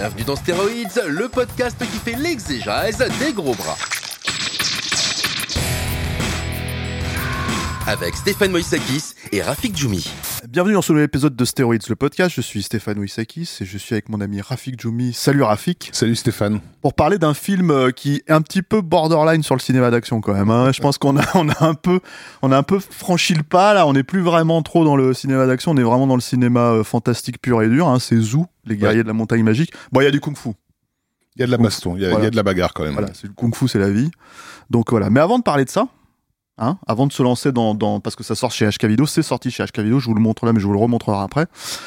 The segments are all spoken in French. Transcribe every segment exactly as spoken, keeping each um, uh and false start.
Bienvenue dans Stéroïdes, le podcast qui fait l'exégèse des gros bras. Avec Stéphane Moïsakis et Rafik Djoumi. Bienvenue dans ce nouvel épisode de Stéroïdes, le podcast. Je suis Stéphane Moïsakis et je suis avec mon ami Rafik Djoumi. Salut Rafik. Salut Stéphane. Pour parler d'un film qui est un petit peu borderline sur le cinéma d'action quand même. Hein. Je pense qu'on a, on a un peu, on a un peu franchi le pas là. On n'est plus vraiment trop dans le cinéma d'action. On est vraiment dans le cinéma euh, fantastique pur et dur. Hein. C'est Zoo, les guerriers ouais. de la montagne magique. Bon, il y a du kung-fu. Il y a de la baston. Il y, voilà. y a de la bagarre quand même. Voilà, c'est le kung-fu, c'est la vie. Donc voilà. Mais avant de parler de ça. Hein, avant de se lancer dans, dans parce que ça sort chez H K Video, c'est sorti chez H K Video, je vous le montre là mais je vous le remontrerai après.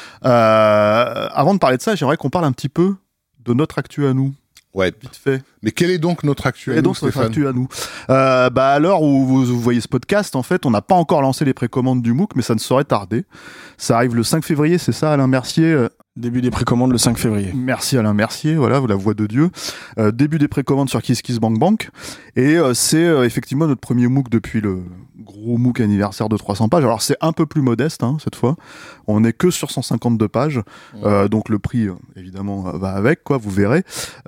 Euh, avant de parler de ça, j'aimerais qu'on parle un petit peu de notre actu à nous. Ouais. Vite fait. Mais quelle est donc notre actu à nous, donc Stéphane ? Notre actu à nous. Euh, bah à l'heure où vous, vous voyez ce podcast, en fait, on n'a pas encore lancé les précommandes du MOOC, mais ça ne saurait tarder. Ça arrive le cinq février, c'est ça, Alain Mercier ? Début des précommandes le cinq février. Merci Alain Mercier, voilà, la voix de Dieu. Euh, début des précommandes sur KissKissBankBank. Et euh, c'est euh, effectivement notre premier MOOC depuis le gros MOOC anniversaire de trois cents pages. Alors c'est un peu plus modeste hein, cette fois. On n'est que sur cent cinquante-deux pages. Ouais. Euh, donc le prix, euh, évidemment, va avec, quoi, vous verrez.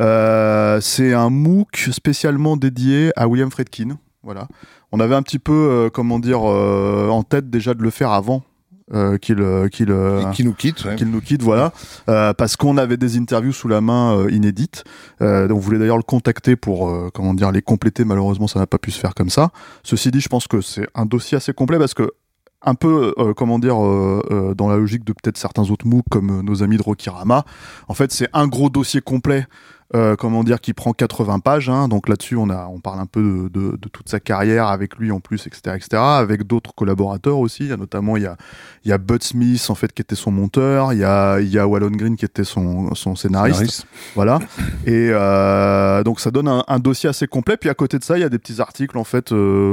Euh, c'est un MOOC spécialement dédié à William Friedkin. Voilà. On avait un petit peu, euh, comment dire, euh, en tête déjà de le faire avant. Euh, qu'il qu'il euh, qui nous quitte ouais. qu'il nous quitte voilà euh, parce qu'on avait des interviews sous la main euh, inédites euh, on voulait d'ailleurs le contacter pour euh, comment dire les compléter. Malheureusement ça n'a pas pu se faire comme ça. Ceci dit, je pense que c'est un dossier assez complet parce que un peu euh, comment dire euh, euh, dans la logique de peut-être certains autres MOOC comme euh, nos amis de Rokirama, en fait c'est un gros dossier complet. Euh, comment dire, qui prend quatre-vingts pages, hein, donc là-dessus on a, on parle un peu de, de, de toute sa carrière avec lui en plus, et cetera, et cetera, avec d'autres collaborateurs aussi. Il y a notamment il y a, il y a Bud Smith en fait qui était son monteur, il y a, il y a Wallon Green qui était son, son scénariste, scénariste. Voilà. Et euh, donc ça donne un, un dossier assez complet. Puis à côté de ça, il y a des petits articles en fait,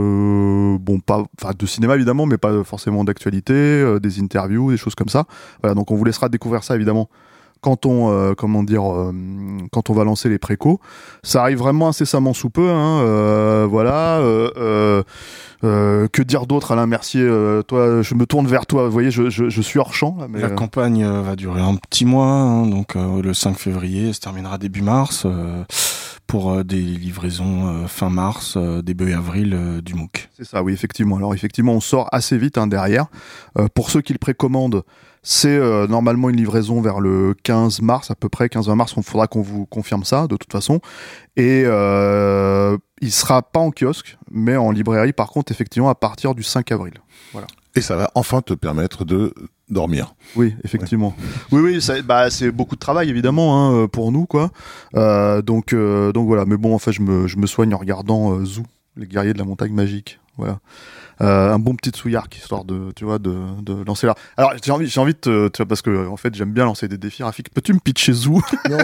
euh, bon pas, enfin de cinéma évidemment, mais pas forcément d'actualité, euh, des interviews, des choses comme ça. Voilà, donc on vous laissera découvrir ça évidemment. Quand on, euh, comment dire, euh, quand on va lancer les précos, ça arrive vraiment incessamment sous peu. Hein, euh, voilà. Euh, euh, euh, que dire d'autre, Alain Mercier euh, Toi, je me tourne vers toi. Vous voyez, je, je, je suis hors champ. Là, mais la euh... campagne euh, va durer un petit mois, hein, donc euh, le cinq février, se terminera début mars. Euh... pour euh, des livraisons euh, fin mars, euh, début avril euh, du MOOC. C'est ça, oui, effectivement. Alors, effectivement, on sort assez vite hein, derrière. Euh, pour ceux qui le précommandent, c'est euh, normalement une livraison vers le quinze mars, à peu près, quinze vingt mars. Il faudra qu'on vous confirme ça, de toute façon. Et euh, il ne sera pas en kiosque, mais en librairie, par contre, effectivement, à partir du cinq avril. Voilà. Et ça va enfin te permettre de dormir. Oui, effectivement. Ouais. Oui, oui, ça, bah, c'est beaucoup de travail évidemment hein, pour nous, quoi. Euh, donc, euh, donc voilà. Mais bon, en fait, je me, je me soigne en regardant euh, Zoo, les guerriers de la montagne magique. Voilà. Euh, un bon petit Tsuyark, histoire de, tu vois, de, de lancer là. Alors, j'ai envie, j'ai envie de te, tu vois, parce que en fait, j'aime bien lancer des défis. Rafik, peux-tu me pitcher Zoo ? Non.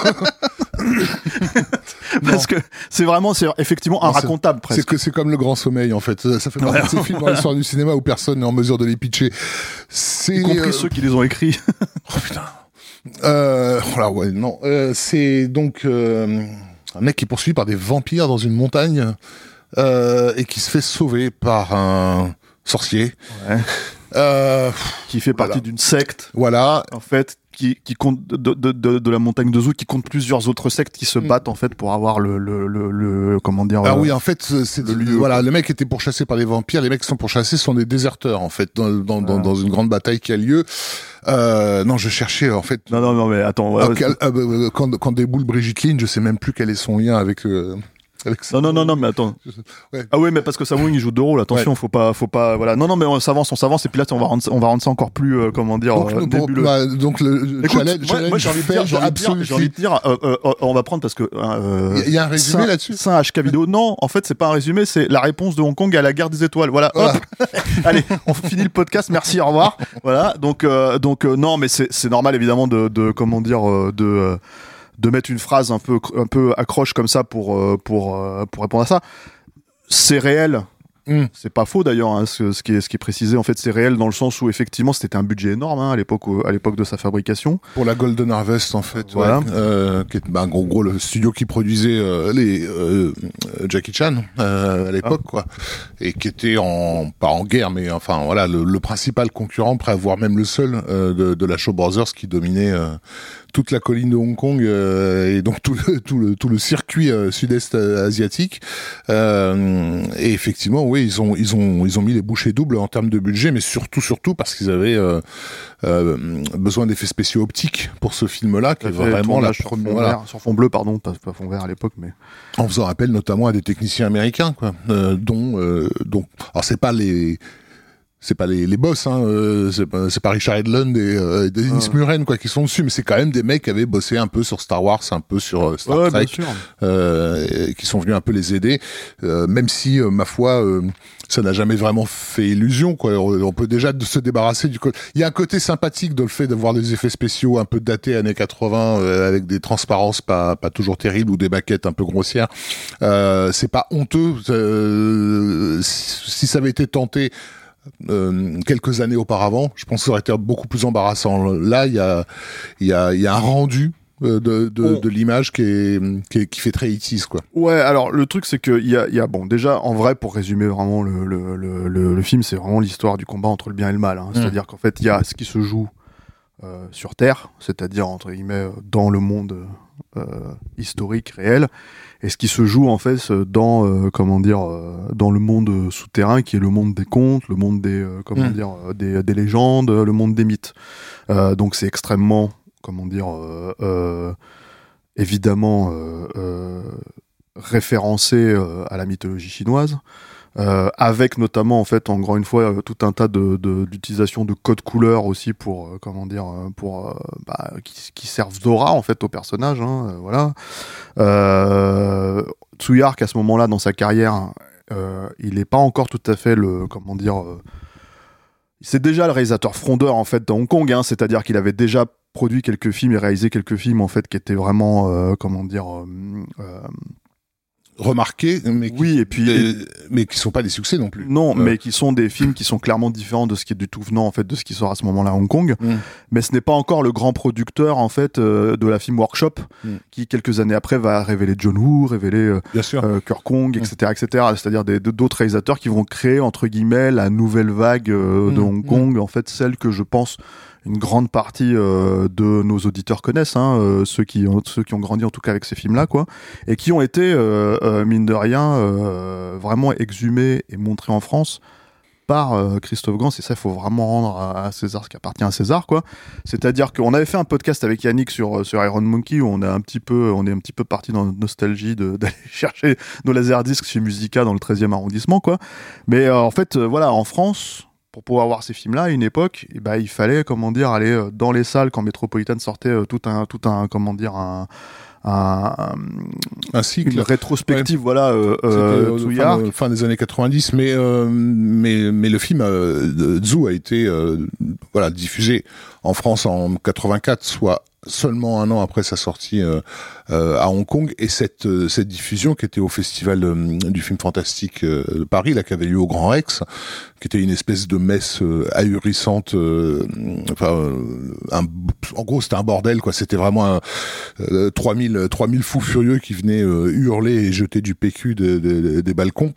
Parce non. que c'est vraiment, c'est effectivement un non, racontable presque. C'est que c'est comme Le Grand Sommeil en fait. Ça, ça fait partie ouais. de ces films dans l'histoire du cinéma où personne n'est en mesure de les pitcher. C'est y compris euh... ceux qui les ont écrits. Oh putain. Euh, voilà, ouais, non. Euh, c'est donc euh, un mec qui est poursuivi par des vampires dans une montagne euh, et qui se fait sauver par un sorcier. Ouais. Euh, qui fait partie voilà. d'une secte. Voilà. En fait. Qui, qui compte de, de, de, de la montagne de Zoo, qui compte plusieurs autres sectes qui se mmh. battent en fait pour avoir le, le, le, le comment dire. Ah euh, oui, en fait, c'est le lieu. Voilà, le mec était pourchassé par les vampires. Les mecs qui sont pourchassés sont des déserteurs en fait dans, dans, voilà. dans, dans une grande bataille qui a lieu. Euh, non, je cherchais en fait. Non, non, non, mais attends. Ouais, okay, euh, quand, quand déboule Brigitte Lynn, je sais même plus quel est son lien avec. Euh... Non, non, non, non, mais attends. Ouais. Ah oui, mais parce que Sam Wing, il joue deux rôles, attention, ouais. faut pas, faut pas, voilà. Non, non, mais on s'avance, on s'avance, et puis là, on va rendre, on va rendre ça encore plus, euh, comment dire, donc, euh, nébuleux. Bah, donc, le Écoute, challenge, moi, moi j'ai envie de dire, j'ai envie de dire, j'ai envie de dire euh, euh, euh, on va prendre parce que, euh, il y a un résumé là-dessus. C'est un H K vidéo. Non, en fait, c'est pas un résumé, c'est la réponse de Hong Kong à la guerre des étoiles. Voilà, voilà. Hop. Allez, on finit le podcast, merci, au revoir. Voilà, donc, euh, donc, euh, non, mais c'est, c'est normal, évidemment, de, de, comment dire, euh, de, euh, de mettre une phrase un peu, un peu accroche comme ça pour, euh, pour, euh, pour répondre à ça. C'est réel. Mmh. C'est pas faux d'ailleurs, hein, ce, ce, qui est, ce qui est précisé. En fait, c'est réel dans le sens où effectivement c'était un budget énorme hein, à l'époque, où, à l'époque de sa fabrication. Pour la Golden Harvest en fait, voilà. ouais, euh, qui est, bah, en gros, gros le studio qui produisait euh, les euh, Jackie Chan euh, à l'époque, ah. quoi, et qui était en pas en guerre, mais enfin voilà le, le principal concurrent, prêt à voir même le seul euh, de, de la Shaw Brothers qui dominait. Euh, toute la colline de Hong Kong euh, et donc tout le tout le tout le circuit euh, sud-est asiatique. Euh, et effectivement, oui, ils ont ils ont ils ont mis les bouchées doubles en termes de budget, mais surtout surtout parce qu'ils avaient euh, euh, besoin d'effets spéciaux optiques pour ce film-là, qui est vraiment la sur première. Fond Voilà. vert, sur fond bleu, pardon, pas, pas fond vert à l'époque, mais En faisant appel notamment à des techniciens américains, quoi, euh, dont euh, dont alors c'est pas les c'est pas les, les boss, hein, euh, c'est pas, c'est pas Richard Edlund et euh, Dennis Ah. Muren quoi qui sont dessus, mais c'est quand même des mecs qui avaient bossé un peu sur Star Wars, un peu sur euh, Star ouais, Trek, bien sûr. euh, et qui sont venus un peu les aider, euh, même si euh, ma foi euh, ça n'a jamais vraiment fait illusion, quoi. On, on peut déjà se débarrasser du côté. Il y a un côté sympathique dans le fait d'avoir des effets spéciaux un peu datés années quatre-vingts euh, avec des transparences pas pas toujours terribles ou des maquettes un peu grossières. Euh, c'est pas honteux. Euh, si ça avait été tenté Euh, quelques années auparavant, je pense que ça aurait été beaucoup plus embarrassant. Là, il y a, il y a, il y a un rendu euh, de, de, On... de l'image qui, est, qui, est, qui fait très eighties, quoi. Ouais, alors le truc c'est que il y a, il y a bon déjà en vrai pour résumer vraiment le le le, le, le film, c'est vraiment l'histoire du combat entre le bien et le mal. Hein. Mmh. C'est-à-dire qu'en fait il y a ce qui se joue euh, sur Terre, c'est-à-dire entre guillemets dans le monde euh, historique réel. Et ce qui se joue en fait dans euh, comment dire euh, dans le monde souterrain qui est le monde des contes, le monde des euh, comment mmh. dire euh, des, des légendes, le monde des mythes. Euh, donc c'est extrêmement comment dire euh, euh, évidemment euh, euh, référencé euh, à la mythologie chinoise. Euh, avec notamment en fait encore une fois euh, tout un tas de, de d'utilisation de codes couleurs aussi pour euh, comment dire euh, pour euh, bah, qui, qui servent d'aura en fait au personnage hein, euh, voilà euh, Tsuyark à ce moment-là dans sa carrière euh, il est pas encore tout à fait le comment dire euh, c'est déjà le réalisateur frondeur en fait dans Hong Kong hein, c'est-à-dire qu'il avait déjà produit quelques films et réalisé quelques films en fait qui étaient vraiment euh, comment dire euh, euh, remarqués, mais qui, oui, et puis, des, mais qui sont pas des succès non plus. Non, euh. mais qui sont des films qui sont clairement différents de ce qui est du tout venant en fait de ce qui sort à ce moment-là à Hong Kong. Mm. Mais ce n'est pas encore le grand producteur en fait euh, de la Film Workshop mm. qui quelques années après va révéler John Woo, révéler euh, Bien sûr. Euh, Kurt Kong, et cetera, mm. et cetera. C'est-à-dire des, d'autres réalisateurs qui vont créer entre guillemets la nouvelle vague euh, mm. de Hong Kong, mm. en fait celle que je pense une grande partie euh, de nos auditeurs connaissent, hein, euh, ceux qui ont, ceux qui ont grandi en tout cas avec ces films-là, quoi, et qui ont été euh, euh, mine de rien euh, vraiment exhumés et montrés en France par euh, Christophe Gans, et ça il faut vraiment rendre à, à César ce qui appartient à César, quoi. C'est-à-dire qu'on avait fait un podcast avec Yannick sur sur Iron Monkey où on a un petit peu on est un petit peu parti dans notre nostalgie de d'aller chercher nos laserdiscs chez Musica dans le treizième arrondissement, quoi. Mais euh, en fait euh, voilà, en France, pour pouvoir voir ces films-là, à une époque, eh ben, il fallait, comment dire, aller dans les salles quand Metropolitan sortait euh, tout un, tout un, comment dire, un, un, un, un cycle, une rétrospective, ouais. Voilà, euh, euh, Tsuyark. Fin, fin des années quatre-vingt-dix, mais euh, mais mais le film euh, de Zhu a été euh, voilà diffusé en France en quatre-vingt-quatre, soit seulement un an après sa sortie euh, euh, à Hong Kong, et cette euh, cette diffusion qui était au festival euh, du film fantastique euh, de Paris, là, qui avait lieu au Grand Rex, qui était une espèce de messe euh, ahurissante, euh, enfin euh, un, en gros c'était un bordel, quoi. C'était vraiment un, euh, trois mille fous furieux qui venaient euh, hurler et jeter du P Q de, de, de, des balcons.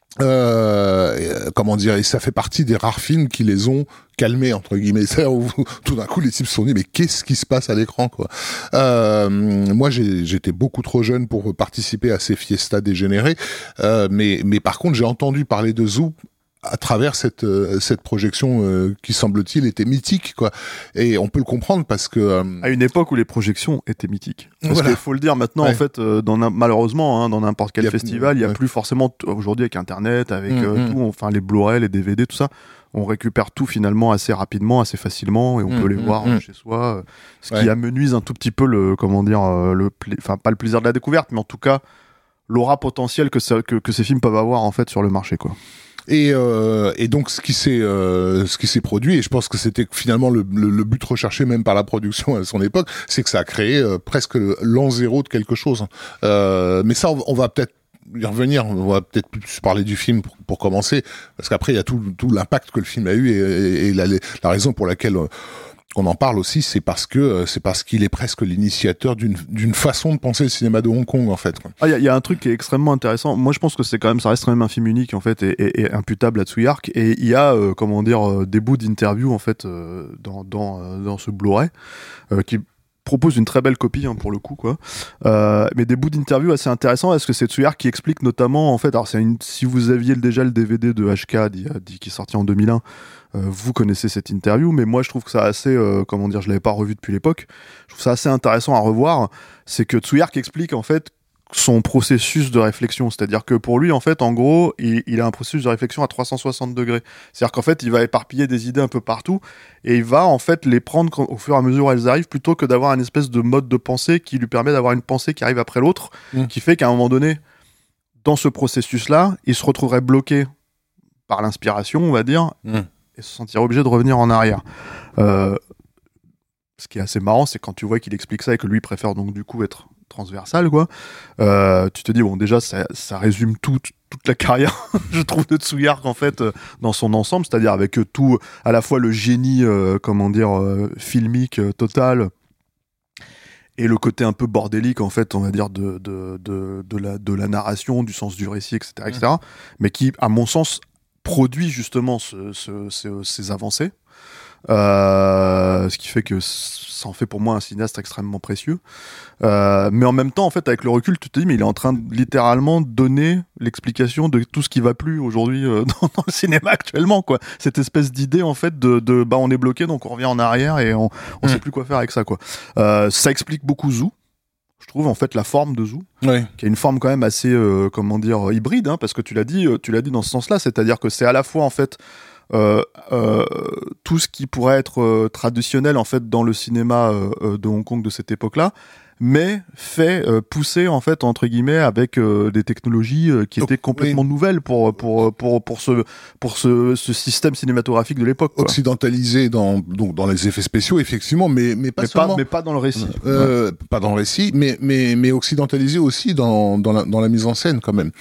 Euh, comment dire, et ça fait partie des rares films qui les ont calmés entre guillemets. C'est où tout d'un coup les types se sont dit mais qu'est-ce qui se passe à l'écran, quoi. Euh, moi j'ai, j'étais beaucoup trop jeune pour participer à ces fiestas dégénérées, euh, mais mais par contre j'ai entendu parler de Zhu à travers cette euh, cette projection euh, qui semble-t-il était mythique, quoi. Et on peut le comprendre parce que euh... à une époque où les projections étaient mythiques. Parce voilà. qu'il faut le dire maintenant, ouais. En fait, euh, dans un, malheureusement, hein, dans n'importe quel il festival, il y a ouais. plus forcément t- aujourd'hui avec Internet, avec mmh, euh, tout, mmh. enfin les Blu-ray, les D V D, tout ça. On récupère tout finalement assez rapidement, assez facilement, et on mmh, peut les mmh, voir mmh. chez soi. Euh, ce ouais. qui amenuise un tout petit peu le, comment dire, euh, le, enfin pla- pas le plaisir de la découverte, mais en tout cas l'aura potentielle que, ça, que que ces films peuvent avoir en fait sur le marché, quoi. Et, euh, et donc ce qui s'est euh, ce qui s'est produit, et je pense que c'était finalement le, le, le but recherché même par la production à son époque, c'est que ça a créé euh, presque l'an zéro de quelque chose. Euh, mais ça, on, on va peut-être y revenir. On va peut-être plus parler du film pour, pour commencer, parce qu'après il y a tout, tout l'impact que le film a eu, et, et, et la, la raison pour laquelle euh, on en parle aussi, c'est parce que c'est parce qu'il est presque l'initiateur d'une d'une façon de penser le cinéma de Hong Kong, en fait. Ah, il y, y a un truc qui est extrêmement intéressant. Moi, je pense que c'est quand même, ça reste quand même un film unique, en fait, et, et, et imputable à Tsuyark. Et il y a, euh, comment dire, euh, des bouts d'interview, en fait, euh, dans dans euh, dans ce Blu-ray, euh, qui propose une très belle copie hein, pour le coup quoi. Euh, mais des bouts d'interview assez intéressants parce que c'est Tsuyar qui explique notamment en fait alors c'est une, si vous aviez déjà le D V D de H K dit, dit, qui est sorti en deux mille un euh, vous connaissez cette interview mais moi je trouve que ça assez euh, comment dire je l'avais pas revu depuis l'époque je trouve ça assez intéressant à revoir c'est que Tsuyar qui explique en fait son processus de réflexion, c'est-à-dire que pour lui, en fait, en gros, il, il a un processus de réflexion à trois cent soixante degrés. C'est-à-dire qu'en fait, il va éparpiller des idées un peu partout et il va en fait les prendre au fur et à mesure où elles arrivent, plutôt que d'avoir une espèce de mode de pensée qui lui permet d'avoir une pensée qui arrive après l'autre, mmh. qui fait qu'à un moment donné, dans ce processus-là, il se retrouverait bloqué par l'inspiration, on va dire, mmh. et se sentirait obligé de revenir en arrière. Euh, ce qui est assez marrant, c'est quand tu vois qu'il explique ça et que lui préfère donc du coup être transversal quoi. Euh, tu te dis bon déjà ça, ça résume tout, toute la carrière je trouve de Tsuyark en fait euh, dans son ensemble, c'est-à-dire avec euh, tout à la fois le génie euh, comment dire euh, filmique euh, total et le côté un peu bordélique en fait on va dire de de de de la de la narration, du sens du récit etc etc mmh. mais qui à mon sens produit justement ce, ce, ce, ces avancées. Euh, ce qui fait que ça en fait pour moi un cinéaste extrêmement précieux euh, mais en même temps en fait avec le recul tu te dis mais il est en train de littéralement donner l'explication de tout ce qui va plus aujourd'hui euh, dans, dans le cinéma actuellement quoi, cette espèce d'idée en fait de, de bah on est bloqué donc on revient en arrière et on, on mmh. sait plus quoi faire avec ça quoi. Euh, ça explique beaucoup Zou, je trouve en fait la forme de Zou oui. qui a une forme quand même assez euh, comment dire hybride hein, parce que tu l'as dit tu l'as dit dans ce sens là, c'est-à-dire que c'est à la fois en fait Euh, euh, tout ce qui pourrait être euh, traditionnel en fait dans le cinéma euh, de Hong Kong de cette époque-là, mais fait euh, pousser en fait entre guillemets avec euh, des technologies euh, qui étaient complètement oui. nouvelles pour pour pour pour ce pour ce, ce système cinématographique de l'époque. Quoi. Occidentalisé dans donc dans les effets spéciaux effectivement, mais mais pas mais seulement. Pas, mais pas dans le récit. Euh, ouais. Pas dans le récit, mais mais mais occidentalisé aussi dans dans la dans la mise en scène quand même.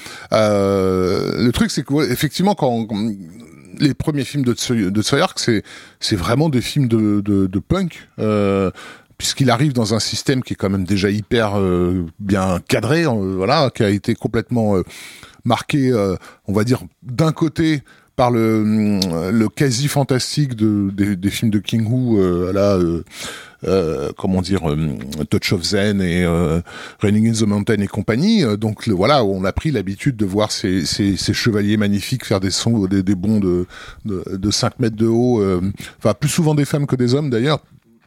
Euh, le truc c'est que ouais, effectivement quand, quand les premiers films de Tsuyark, de Tsuyark, c'est c'est vraiment des films de de, de punk, euh, puisqu'il arrive dans un système qui est quand même déjà hyper euh, bien cadré, euh, voilà, qui a été complètement euh, marqué, euh, on va dire, d'un côté par le le quasi fantastique de des, des films de King Hu, euh, là. Euh, Euh, comment dire, euh, Touch of Zen et euh, Running in the Mountain et compagnie. Euh, donc le, voilà, on a pris l'habitude de voir ces, ces, ces chevaliers magnifiques faire des sons, des, des bonds de, de, de cinq mètres de haut. Euh, enfin, plus souvent des femmes que des hommes d'ailleurs.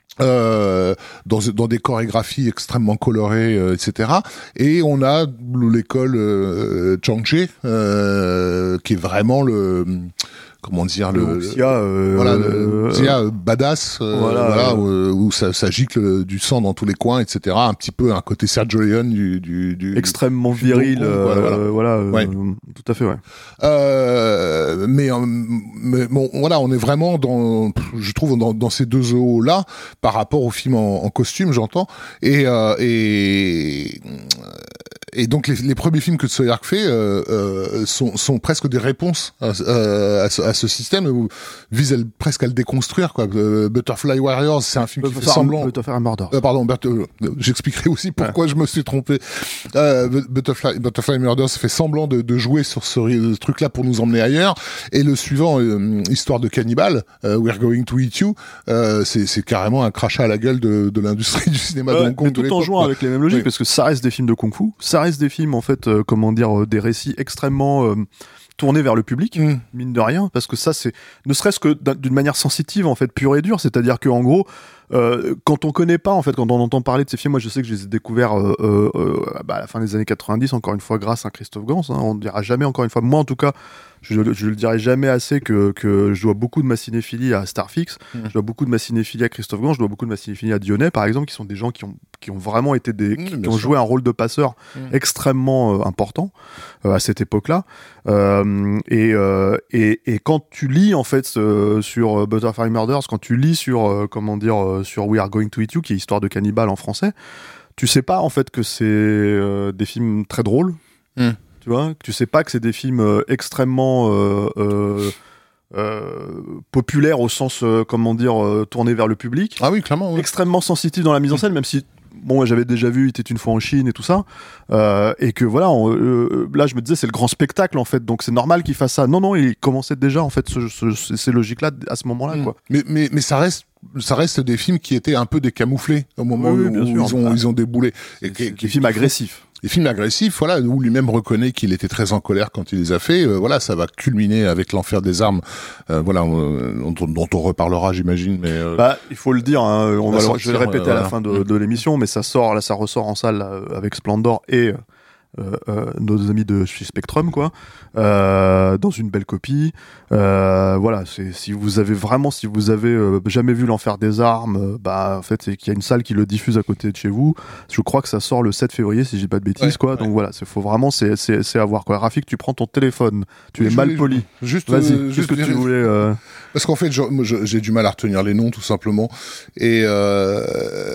Euh, dans, dans des chorégraphies extrêmement colorées, euh, et cetera. Et on a l'école euh, Changche, euh, qui est vraiment le comment dire le, le Xia, euh, voilà le Xia euh, badass euh, voilà, voilà euh, où, où ça, ça gicle du sang dans tous les coins, etc. Un petit peu un côté Sergio Leone du, du, du extrêmement du viril euh, voilà, voilà, voilà euh, ouais. tout à fait ouais euh, mais, mais bon voilà, on est vraiment dans je trouve dans, dans ces deux eaux là par rapport au film en, en costume, j'entends, et euh, et et donc les, les premiers films que Tsuyark fait euh, euh, sont, sont presque des réponses à, à, à, ce, à ce système, où visent à, presque à le déconstruire quoi. Euh, Butterfly Warriors, c'est un film qui fait semblant. Butterfly Murders. Euh, pardon, Bert... euh, j'expliquerai aussi pourquoi ouais. je me suis trompé. Euh, Butterfly, Butterfly Murders fait semblant de, de jouer sur ce, ce truc-là pour nous emmener ailleurs. Et le suivant, euh, Histoire de cannibale, euh, We're Going to Eat You, euh, c'est, c'est carrément un crachat à la gueule de, de l'industrie du cinéma ouais, de Hong Kong. Tout en jouant ouais. avec les mêmes logiques, oui. parce que ça reste des films de kung-fu, ça reste des films en fait, euh, comment dire, euh, des récits extrêmement euh, tournés vers le public, mmh. mine de rien, parce que ça c'est, ne serait-ce que d'une manière sensitive en fait, pure et dure, c'est-à-dire que en gros, euh, quand on connaît pas en fait, quand on entend parler de ces films, moi je sais que je les ai découverts euh, euh, euh, bah, à la fin des années quatre-vingt-dix, encore une fois grâce à Christophe Gans, hein, on ne dira jamais encore une fois, moi en tout cas, je, je le dirai jamais assez que, que je dois beaucoup de ma cinéphilie à Starfix, mmh. je dois beaucoup de ma cinéphilie à Christophe Gans, je dois beaucoup de ma cinéphilie à Dionnet par exemple, qui sont des gens qui ont, qui ont vraiment été des, mmh, qui, qui ont joué un rôle de passeur mmh. extrêmement euh, important euh, à cette époque-là, euh, et, euh, et, et quand tu lis en fait euh, sur Butterfly Murders, quand tu lis sur euh, comment dire euh, sur We Are Going to Eat You, qui est Histoire de cannibale en français, tu sais pas en fait que c'est euh, des films très drôles. Mmh. Tu vois, tu sais pas que c'est des films euh, extrêmement euh, euh, euh, populaires au sens, euh, comment dire, euh, tournés vers le public. Ah oui, clairement. Oui. Extrêmement sensitifs dans la mise en scène, même si, bon, j'avais déjà vu, il était une fois en Chine et tout ça, euh, et que voilà, on, euh, là je me disais c'est le grand spectacle en fait, donc c'est normal qu'il fasse ça. Non, non, il commençait déjà en fait ce, ce, ces logiques-là à ce moment-là, mmh. quoi. Mais, mais, mais ça reste ça reste des films qui étaient un peu décamouflés au moment oui, où, où ils ont, ils ont déboulé. Et des films agressifs. Les films agressifs, voilà, où lui-même reconnaît qu'il était très en colère quand il les a faits. Euh, voilà, ça va culminer avec l'Enfer des armes, euh, voilà, euh, dont, dont on reparlera, j'imagine. Mais euh, bah, il faut le dire, hein, on va, sortir, je vais le répéter euh, à la fin de, de l'émission, mais ça sort, là, ça ressort en salle là, avec Splendor et Euh, euh, nos amis de chez Spectrum, quoi, euh, dans une belle copie. Euh, voilà, c'est, si vous avez vraiment, si vous avez euh, jamais vu l'Enfer des armes, euh, bah en fait, c'est qu'il y a une salle qui le diffuse à côté de chez vous. Je crois que ça sort le sept février, si j'ai pas de bêtises, ouais, quoi. Ouais. Donc voilà, c'est faut vraiment, c'est, c'est, c'est à voir, quoi. Rafik, tu prends ton téléphone, tu oui, es mal voulais, poli. Juste, vas-y, euh, qu'est-ce que tu voulais euh... Parce qu'en fait, je, je, j'ai du mal à retenir les noms, tout simplement. Et euh,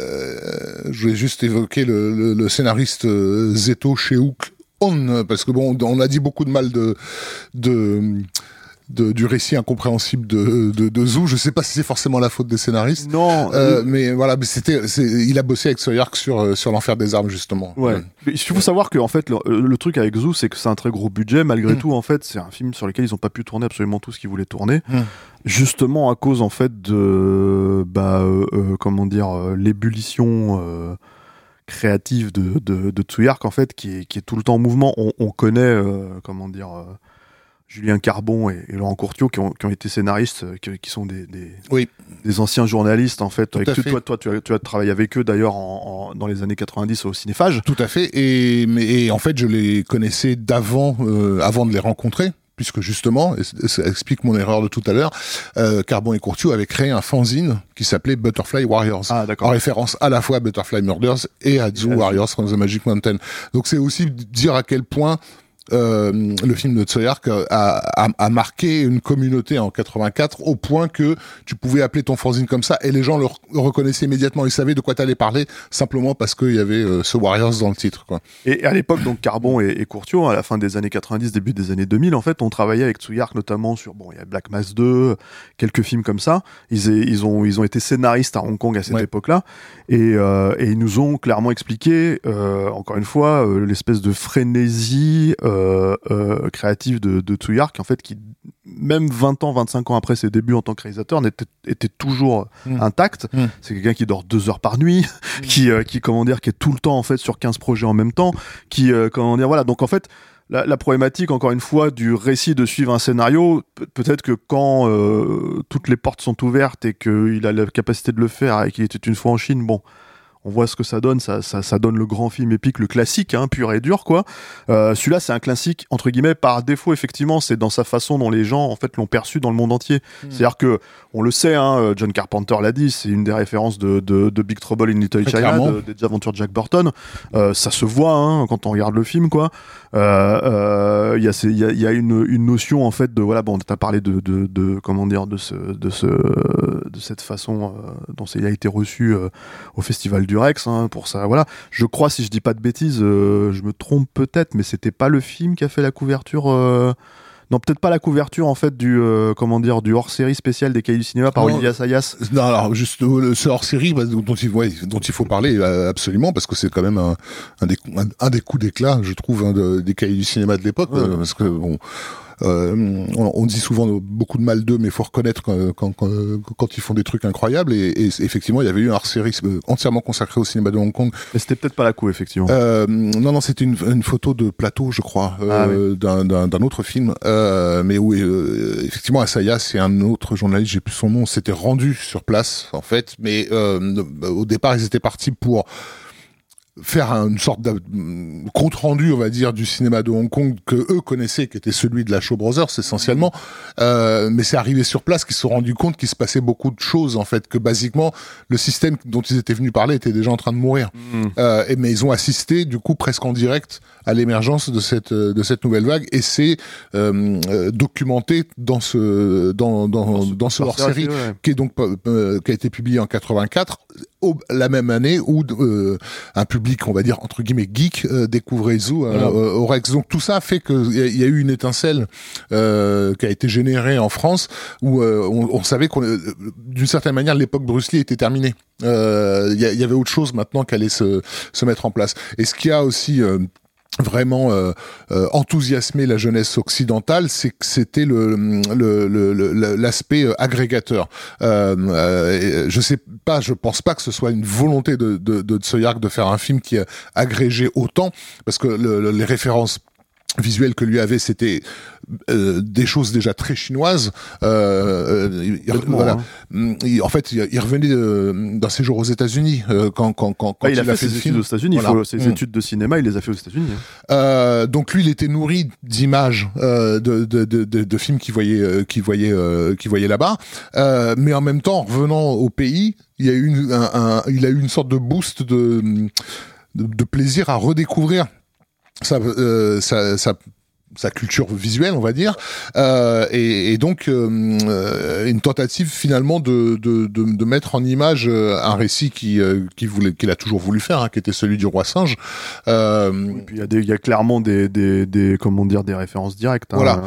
je voulais juste évoquer le, le, le scénariste euh, Zeto Sheouk On, parce que bon, on a dit beaucoup de mal de, de, de du récit incompréhensible de, de, de Zou. Je sais pas si c'est forcément la faute des scénaristes. Non. Euh, euh... Mais voilà, mais c'était, c'est, il a bossé avec Soyark sur, sur l'Enfer des armes, justement. Ouais. ouais. Mais il faut savoir que, en fait, le, le truc avec Zou, c'est que c'est un très gros budget. Malgré mmh. tout, en fait, c'est un film sur lequel ils ont pas pu tourner absolument tout ce qu'ils voulaient tourner. Mmh. Justement à cause, en fait, de, bah, euh, euh, comment dire, euh, l'ébullition, euh, créative de, de, de Tsuyark, en fait, qui est, qui est tout le temps en mouvement. On, on connaît, euh, comment dire, euh, Julien Carbon et, et Laurent Courtiot, qui ont, qui ont été scénaristes, euh, qui, qui sont des, des, oui. des anciens journalistes, en fait. Avec fait. Toi, toi tu, as, tu as travaillé avec eux, d'ailleurs, en, en, dans les années quatre-vingt-dix au Cinéphage. Tout à fait. Et, mais, et en fait, je les connaissais d'avant, euh, avant de les rencontrer. Puisque justement, et ça explique mon erreur de tout à l'heure, euh, Carbon et Courtiot avaient créé un fanzine qui s'appelait Butterfly Warriors, ah, en référence à la fois à Butterfly Murders et à Zoo Warriors from the Magic Mountain. Donc c'est aussi dire à quel point euh, le film de Tsuyark a, a, a marqué une communauté en quatre-vingt-quatre au point que tu pouvais appeler ton fanzine comme ça et les gens le, re- le reconnaissaient immédiatement. Ils savaient de quoi t'allais parler simplement parce qu'il y avait euh, ce Warriors dans le titre, quoi. Et à l'époque, donc Carbon et, et Courtiot, à la fin des années quatre-vingt-dix, début des années deux mille, en fait, on travaillait avec Tsuyark notamment sur, bon, il y a Black Mass deux, quelques films comme ça. Ils, est, ils ont, ils ont été scénaristes à Hong Kong à cette ouais. époque-là, et, euh, et ils nous ont clairement expliqué, euh, encore une fois, euh, l'espèce de frénésie. Euh, euh, créative de, de Tsuyark, en fait, qui même vingt ans, vingt-cinq ans après ses débuts en tant que réalisateur, était, était toujours mmh. intact. Mmh. C'est quelqu'un qui dort deux heures par nuit, mmh. qui, euh, qui, comment dire, qui est tout le temps, en fait, sur quinze projets en même temps, qui, euh, comment dire, voilà. Donc, en fait, la, la problématique, encore une fois, du récit de suivre un scénario, pe- peut-être que quand euh, toutes les portes sont ouvertes et qu'il a la capacité de le faire et qu'il était une fois en Chine, bon, on voit ce que ça donne, ça, ça, ça donne le grand film épique, le classique, hein, pur et dur, quoi. Euh, celui-là, c'est un classique, entre guillemets, par défaut, effectivement, c'est dans sa façon dont les gens, en fait, l'ont perçu dans le monde entier. Mmh. C'est-à-dire que, on le sait, hein, John Carpenter l'a dit, c'est une des références de, de, de Big Trouble in Little China, de, des aventures de Jack Burton. Euh, ça se voit, hein, quand on regarde le film, quoi. Il euh, euh, y a, il y a, il y a une, une notion, en fait, de, voilà, bon, t'as parlé de, de, de, comment dire, de ce, de ce, de cette façon euh, dont il a été reçu euh, au Festival du Rex, hein, pour ça, voilà. Je crois, si je dis pas de bêtises, euh, je me trompe peut-être, mais c'était pas le film qui a fait la couverture. Euh... Non, peut-être pas la couverture en fait du euh, comment dire du hors-série spécial des Cahiers du cinéma par Olivier Assayas. Non, alors juste euh, ce hors-série bah, dont il ouais, dont il faut parler euh, absolument parce que c'est quand même un, un des un, un des coups d'éclat, je trouve, hein, de, des Cahiers du cinéma de l'époque, ouais. euh, parce que bon. Euh, on, on dit souvent beaucoup de mal d'eux, mais il faut reconnaître quand, quand, quand, quand ils font des trucs incroyables. Et, et effectivement, il y avait eu un hors-série entièrement consacré au cinéma de Hong Kong. Mais c'était peut-être pas la coup, effectivement. Euh, non, non, c'était une, une photo de plateau, je crois, euh, ah, oui. d'un, d'un, d'un autre film. Euh, mais où, euh, effectivement, Assayas, c'est un autre journaliste, j'ai plus son nom, s'était rendu sur place, en fait. Mais euh, au départ, ils étaient partis pour faire une sorte de compte rendu, on va dire, du cinéma de Hong Kong que eux connaissaient, qui était celui de la Shaw Brothers essentiellement. Euh, mais c'est arrivé sur place qu'ils se sont rendus compte qu'il se passait beaucoup de choses, en fait, que basiquement le système dont ils étaient venus parler était déjà en train de mourir. Mmh. Euh, et, mais ils ont assisté, du coup, presque en direct à l'émergence de cette de cette nouvelle vague, et c'est euh, euh, documenté dans ce dans dans dans ce hors-série, ouais. qui est donc euh, qui a été publié en quatre-vingt-quatre, au, la même année où euh, un public, on va dire entre guillemets geek, euh, découvrait Zou euh, voilà. au Rex. Donc tout ça fait que il y, y a eu une étincelle euh, qui a été générée en France où euh, on, on savait qu'on, euh, d'une certaine manière, l'époque Bruce Lee était terminée. Il euh, y, y avait autre chose maintenant qui allait se se mettre en place. Et ce qui a aussi euh, vraiment euh, euh, enthousiasmé la jeunesse occidentale, c'est que c'était le, le, le, le l'aspect agrégateur. Euh, euh, je sais pas, je pense pas que ce soit une volonté de de, de Tseuyak de faire un film qui a agrégé autant, parce que le, le, les références visuel que lui avait, c'était euh, des choses déjà très chinoises. Euh, il, il, voilà. Hein. Il, en fait, il, il revenait euh, d'un séjour aux États-Unis euh, quand quand quand, quand ouais, il, il a, a fait, fait ses études aux États-Unis. Voilà. Ses mmh. études de cinéma, il les a fait aux États-Unis. Hein. Euh, donc lui, il était nourri d'images euh, de, de, de, de, de films qu'il voyait euh, qu'il voyait euh, qu'il voyait là-bas. Euh, mais en même temps, revenant au pays, il y a eu une, un, un, il a eu une sorte de boost de de, de plaisir à redécouvrir sa, euh, sa, sa, sa culture visuelle, on va dire, euh, et, et donc euh, une tentative finalement de, de, de, de mettre en image un récit qui, euh, qui voulait, qu'il a toujours voulu faire, hein, qui était celui du roi singe. Euh, et puis il y a des, il y a clairement des, des, des, comment dire, des références directes. Hein. Voilà.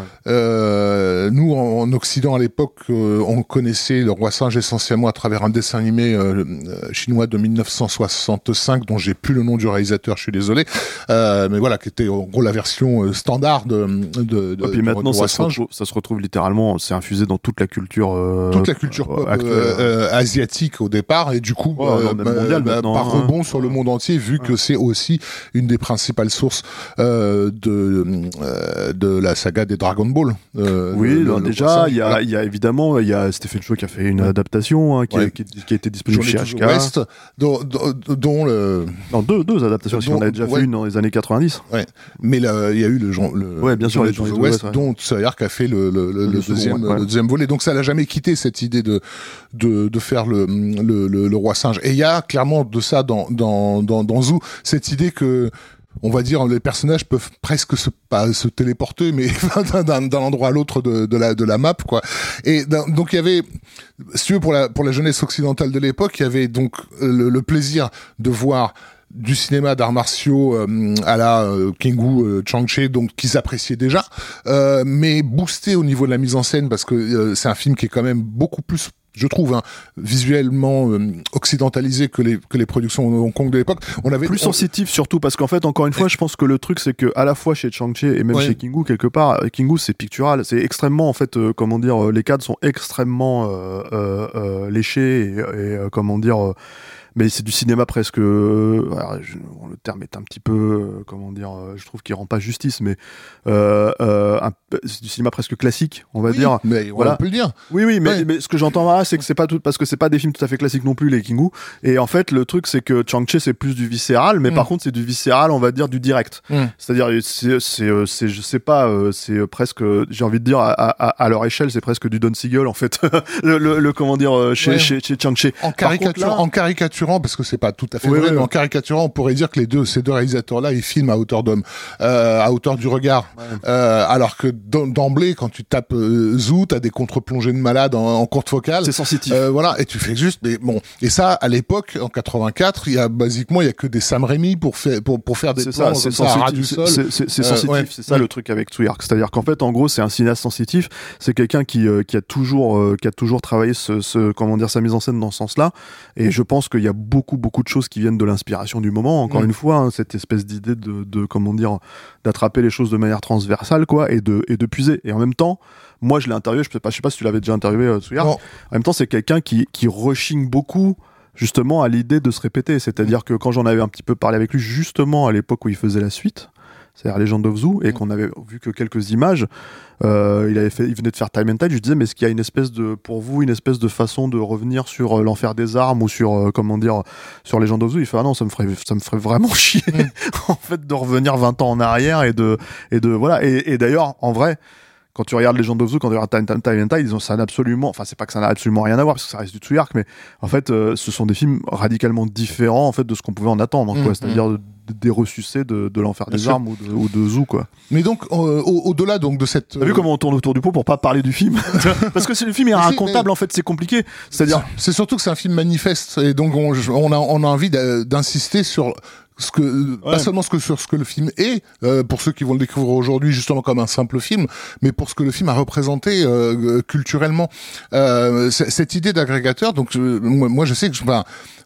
Euh, nous, en, en Occident à l'époque, euh, on connaissait le roi singe essentiellement à travers un dessin animé euh, chinois de mille neuf cent soixante-cinq, dont j'ai plus le nom du réalisateur, je suis désolé, euh, mais voilà, qui était en gros la version standard de de, de, et puis maintenant ça se, retrouve, ça se retrouve littéralement, c'est infusé dans toute la culture euh, toute la culture pop euh, euh, asiatique au départ, et du coup ouais, euh, bah, mondial, bah, par hein. rebond sur le monde entier, vu ouais. que c'est aussi une des principales sources euh, de euh, de la saga des Dragon Ball. Euh, oui, le, le déjà il y a voilà. il y a évidemment il y a Stephen Chow qui a fait une adaptation hein, qui, ouais. a, qui, qui a été disponible chez H K West, dont, dont, dont le non deux deux adaptations, dont, on a déjà ouais. fait une dans les années quatre-vingt-dix. Ouais. Mais il y a eu le genre le ouais, bien sûr, les West, West ouais. dont Tseuyak a fait le, le, le, le, le deuxième, ouais. le deuxième volet. Donc ça l'a jamais quitté, cette idée de de, de faire le, le, le, le roi singe. Et il y a clairement de ça dans dans dans, dans Zoo, cette idée que on va dire les personnages peuvent presque se pas se téléporter, mais d'un, d'un endroit à l'autre de, de la de la map, quoi. Et donc il y avait, si tu veux, pour la pour la jeunesse occidentale de l'époque, il y avait donc le, le plaisir de voir du cinéma d'arts martiaux euh, à la euh, Keng-Hu, euh, Chang-Chi, donc qu'ils appréciaient déjà, euh, mais boosté au niveau de la mise en scène, parce que euh, c'est un film qui est quand même beaucoup plus, je trouve, hein, visuellement euh, occidentalisé que les que les productions Hong Kong de l'époque. On avait plus on... sensitif surtout, parce qu'en fait, encore une fois, je pense que le truc c'est que à la fois chez Chang-Chi et même ouais. chez Keng-Hu quelque part, Keng-Hu c'est pictural, c'est extrêmement en fait, euh, comment dire, les cadres sont extrêmement euh, euh, euh, léchés et, et euh, comment dire. Euh, mais c'est du cinéma presque euh, alors, je, bon, le terme est un petit peu euh, comment dire euh, je trouve qu'il rend pas justice, mais euh, euh, un, c'est du cinéma presque classique, on va oui, dire, mais voilà, on peut le dire. Oui oui, mais, ouais. mais ce que j'entends là, c'est que c'est pas tout, parce que c'est pas des films tout à fait classiques non plus, les Keng-Hu, et en fait le truc c'est que Chang-Chi c'est plus du viscéral, mais mm. par contre c'est du viscéral, on va dire du direct, mm. c'est-à-dire c'est c'est, c'est je sais pas euh, c'est presque, j'ai envie de dire à, à, à leur échelle c'est presque du Don Siegel en fait le, le, le comment dire chez ouais. chez, chez Chang-Chi en caricature là, en caricature parce que c'est pas tout à fait oui, vrai, oui, mais oui. en caricaturant, on pourrait dire que les deux, ces deux réalisateurs-là, ils filment à hauteur d'homme, euh, à hauteur du regard. Ouais. Euh, alors que d'emblée, quand tu tapes euh, Zoo, t'as des contre-plongées de malade en, en courte focale. C'est sensitif. Euh, voilà, et tu fais juste, mais bon. Et ça, à l'époque, en quatre-vingt-quatre, il y a basiquement, il y a que des Sam Raimi pour faire, pour pour faire des c'est plans ça, comme c'est ça, à ras du sol. C'est, c'est, c'est sensitif. Euh, ouais. C'est ça ouais. le truc avec Tseuyak. C'est-à-dire qu'en fait, en gros, c'est un cinéaste sensitif. C'est quelqu'un qui euh, qui a toujours euh, qui a toujours travaillé ce, ce comment dire sa mise en scène dans ce sens-là. Et je pense qu'il y a beaucoup beaucoup de choses qui viennent de l'inspiration du moment, encore mmh. une fois, hein, cette espèce d'idée de, de, comment dire, d'attraper les choses de manière transversale, quoi, et de, et de puiser. Et en même temps, moi, je l'ai interviewé, je sais pas, je sais pas si tu l'avais déjà interviewé, euh, Tseuyak. En même temps, c'est quelqu'un qui, qui rechigne beaucoup, justement, à l'idée de se répéter. C'est-à-dire mmh. que quand j'en avais un petit peu parlé avec lui, justement, à l'époque où il faisait la suite, c'est-à-dire Legend of Zoo, et qu'on avait vu que quelques images, euh, il avait fait, il venait de faire Time and Tide, je disais, mais est-ce qu'il y a une espèce de, pour vous, une espèce de façon de revenir sur euh, l'enfer des armes ou sur, euh, comment dire, sur Legend of Zoo? Il fait, ah non, ça me ferait, ça me ferait vraiment chier, mm. en fait, de revenir vingt ans en arrière et de, et de, voilà. Et, et d'ailleurs, en vrai, quand tu regardes Legend of Zoo, quand tu regardes Time, Time, Time and Tide, ils ont, ça n'a absolument, enfin, c'est pas que ça n'a absolument rien à voir, parce que ça reste du Tseuyak, mais en fait, euh, ce sont des films radicalement différents, en fait, de ce qu'on pouvait en attendre, mmh, quoi. C'est-à-dire mmh. des ressucés de, de l'enfer Bien des sûr. armes ou de, ou de Zoo, quoi. Mais donc, euh, au, au-delà, donc, de cette. T'as vu comment on tourne autour du pot pour pas parler du film? Parce que si le film est racontable, mais... en fait, c'est compliqué. C'est-à-dire. C'est surtout que c'est un film manifeste, et donc, on, on a, on a envie d'insister sur, ce que ouais. pas seulement ce que sur ce que le film est euh, pour ceux qui vont le découvrir aujourd'hui justement comme un simple film, mais pour ce que le film a représenté euh, culturellement. Euh, cette idée d'agrégateur, donc je, moi, moi je sais que je, enfin,